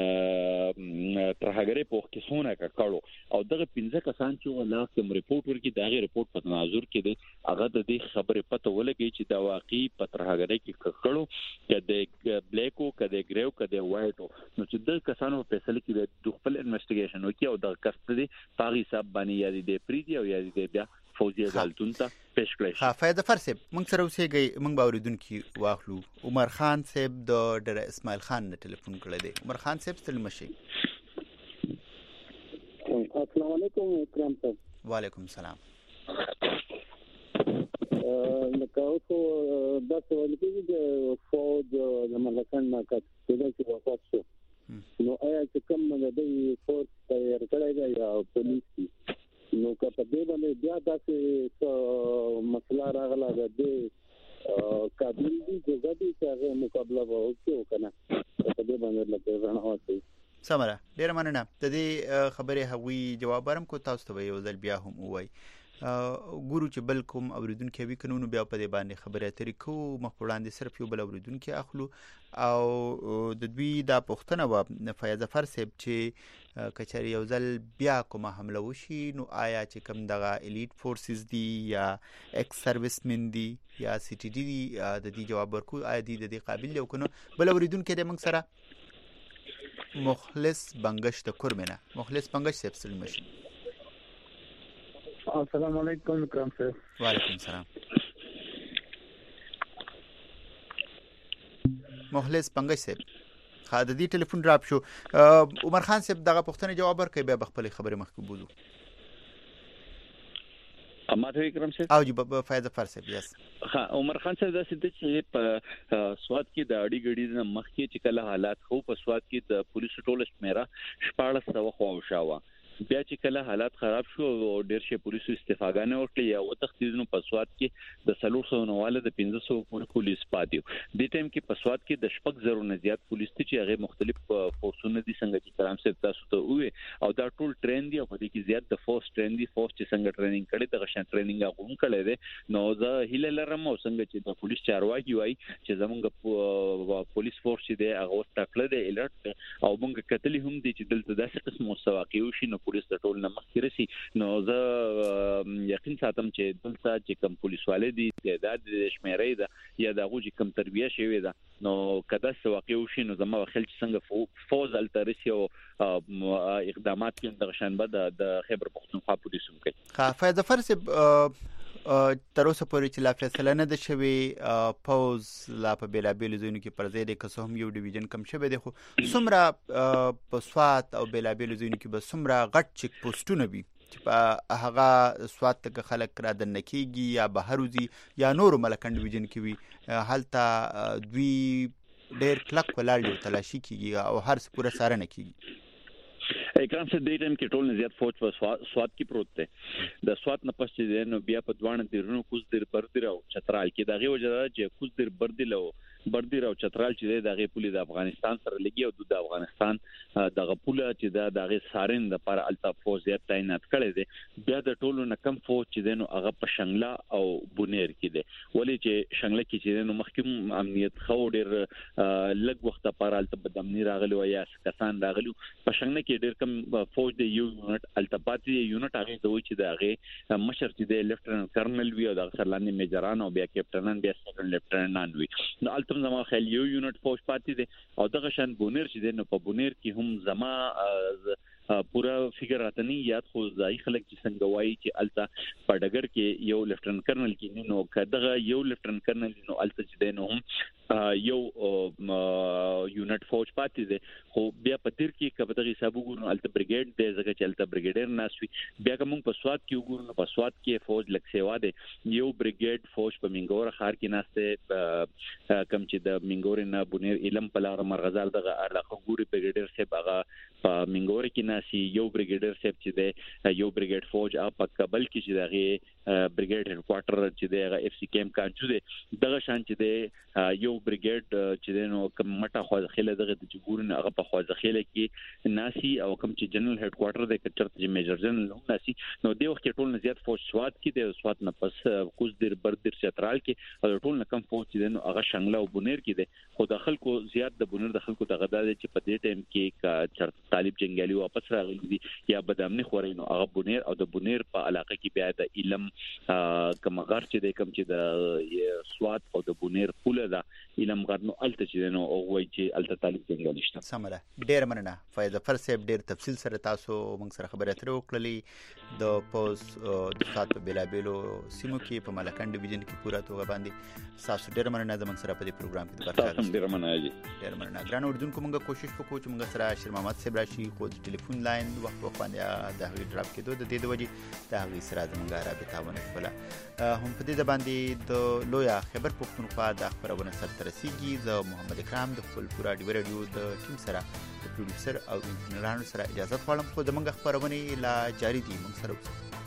ترهګری په کیسونه کړو او دغه 15 کسان چې ولا کوم ریپورت ورکړي دغه ریپورت په تناظر کې دی هغه د دې خبره پته ولګي چې دا واقعي په ترهګری کې کړو کده بلیکو کده ګریو کده وایټو نو چې د کسانو په فیصله کې د خپل انویسټیګیشن وکي او د کس دې پاغي حساب باندې یادي د پریدي او یادي د بیا فوجي عدالتون ته پیش کړی. ها فائدہ فرسه موږ سره اوسېږي موږ باوریدونکو واخلو. عمر خان صاحب د ډر اسماعیل خان نه ټلیفون کړی دی. عمر خان صاحب ستل مشي. السلام علیکم اکرام صاحب. وعلیکم السلام. لکه اوسو د څه ولې چې فوج د ملکان نه کټ د څه وفات شو نو آیا چې کوم د فورس تیار کړی دی یا پولیس نو که په دې باندې بیا داسې مسله راغله د قابل دي چې چې هغه مقابله وکړي کنه په دې باندې لکه ځان هوتي سمره ډیر مننه د دې خبرې هغوی جواب ورم کو تاسو ته یو ځل بیا هم وای ګورو چې بل کوم اوریدونکو وی کنونو بیا په دې باندې خبرې اترې کوو مخ وړاندې صرف یو بل اوریدونکو اخلو او د دوی دا پوښتنه و فیاض ظفر صاحب چې کچاري یو ځل بیا کومه حمله وشي نو آیا چې کوم دغه الیټ فورسز دي یا ایکس سروسمن دي یا سی ټي ډي دي د دې جواب ورکو آیا دي د دې قابل دی او کنه بل اوریدونکو د موږ سره مخلص بنگش د کورمنه مخلص بنگش صاحب سلام شي. السلام علیکم کرام صاحب. وعلیکم السلام. مخلص بنگش صاحب خاطر دې ټلیفون ډراپ شو. عمر خان صاحب دغه پوښتنه جواب ورکړي به خپل خبره مخکې بوزو. اماته کرام صاحب او جی فیاض ظفر صاحب یس ها عمر خان صاحب دا څه چې په سواد کې د اړي غړي د مخکې چې کله حالات خو په سواد کې د پولیسو ټول شمیره 1400 خو شاوه بیا چې کله حالات خراب شو او ډیر شي پولیسو استفاګانه وکړي او تختیزونو په سواد کې د 300 نواله د 1500 پورې پولیس پاتیو د ټیم کې په سواد کې د شپږ زرو نه زیات پولیس چې هغه مختلف فورسونه دي څنګه چې کرام صاحب تاسو ته وې او دا ټول ټرین دي او په دې کې زیات د فورس ټرین دي فورس چې څنګه ټریننګ کړي د غشن ټریننګ هغه کړي دي نو زه هیله لرم او څنګه چې د پولیس چارواکي وای چې زمونږ پولیس فورس چې دی هغه ورته دی الرټ او موږ کتلی هم دي چې دلته داسې قسم مستواقع وشي نو پولیس د ټول نه مخکې رسي نو زه یقین ساتم چې دلته چې کوم پولیس والي دي تعداد د شمیرې ده یا د غوږی کم تربیه شوی ده نو کدا څه واقع وشي نو زما خل چې څنګه فوز الترسي او اقدامات کې د شنبه د خیبر پختونخوا پولیسو کوي. فیاض ظفر صاحب تر اوسه پورې چې لا فیصله نه ده شوی پوز لا په بیلابیل ځایونو کې پر ځای د قسم یو ډیویژن کم شوی دی خو څومره په سوات او بیلابیل ځایونو کې به څومره غټ چک پوسټونه وي چې په هغه سوات ته خلک را دننه کېږي یا بهر وځي یا نور ملکن ډیویژن کې وي هلته دوی ډېر کلک ولاړ یو تلاشي کېږي او هر څه پوره څارنه کېږي. اکرام سے د ټیم کې ټول نه زیات فوج په سواد کې پروت دی د سواد نه پس چې نو بیا په دوانه دیرونو کوز دیر بردیر او چترال کې دغه وجه چې کوز دیر بردیل او بردیر او چترال چې دغه پولی د افغانستان سره لګي او د افغانستان دغه پوله چې دغه سارن د پر التا فوج زیات تعینات کړي دي بیا د ټولو نه کم فوج چې نو هغه په شنګلا او بونیر کې دي ولی چې شنګلا کې چې نو مخکوم امنیت خو ډیر لږ وخت پر التا بدمنی راغلی و یا کسان راغلی په شنګلا کې ډیر کم فوج د یو یونټ التپاتی یونټ هغه دوی چې دغه مشر چې د لیفټننټ کرنل وی او د سرلاندې میجران او بیا کیپټنان بیا سیکنډ لیفټننټ وی نو التم زما خیال یو یونټ فوج پاتې دي او دغه شان بونیر چې نو په بونیر کې هم زما پورا فګر راتنی یاد خو ځای خلک چې څنګه وایي چې الته په ډګر کې یو لیفټننټ کرنل کې نو کداغه یو لیفټننټ کرنل نو الته چې نو هم یو یونټ فوج پاتې دي خو بیا په تیر کې کبه دغه حساب وګورو الته بریګیډ دی ځکه چې الته بریګیډر ناسوي بیا کوم په سواد کې وګورو په سواد کې فوج لک سیوا دی یو بریګیډ فوج په منګور خار کې ناشته کم چې د منګور نه بونیر علم په لار مرغزال دغه علاقه ګوري بریګیډر صاحب هغه په منګور کې ناسي یو بریګیډر صاحب چې دی یو بریګیډ فوج په کابل کې چې دغه بریګیډ هډ کوارټر چې دی هغه اف سی کیمپ کانچو دی دغه شان چې دی یو بریګیډ چې نو کوم مټه خوځخیله دغه د جګورن هغه په خوځخیله کې ناسي او کوم چې جنرال هډ کوارټر د کچرت چې میجر جنرال هم ناسي نو دی وخت ټول نه زیات فوج سواد کې د سواد نه پس کوز دیر بردیر چترال کې او ټول نه کم فوج چې نو هغه شنګلا او بونیر کې دی خو د خلکو زیات د بونیر د خلکو دغه د چې په دې ټیم کې چرته طالب جنگالي واپس راغلي دي یا بدامني خوري نو هغه بونیر او د بونیر په علاقه کې بیا د علم کوم غر چې د کوم چې د سواد او د بونیر پوله دا علم غرنو الته چې نو او وای چې الته طالب جنگالي شته سمره ډیر مننه فیاض ظفر صاحب ډیر تفصیل سره تاسو موږ سره خبرې اترې وکړلې د پوز د سات په بیلابیلو سیمو کې په ملکن ډیویژن کې پورا توګه باندې تاسو ډیر مننه د موږ سره په دې پروګرام کې تاسو ډیر مننه ګران اردوونکو موږ کوشش وکړو چې موږ سره شیر محمد صاحب راشي خو د ټلیفون لاین وخت باندې د هغې ډراپ کېدو د دې د وجې د هغې سره زموږ رابطه ونه شوله هم په دې باندې د لویا خیبر پښتونخوا د خبرونه سره رسیږي زه محمد اکرام د خپل پورا ډیو رادیو د ټیم سره د پروډوسر او انجنیرانو سره اجازه غواړم خو د موږ خبرونه لا جاری دي موږ سره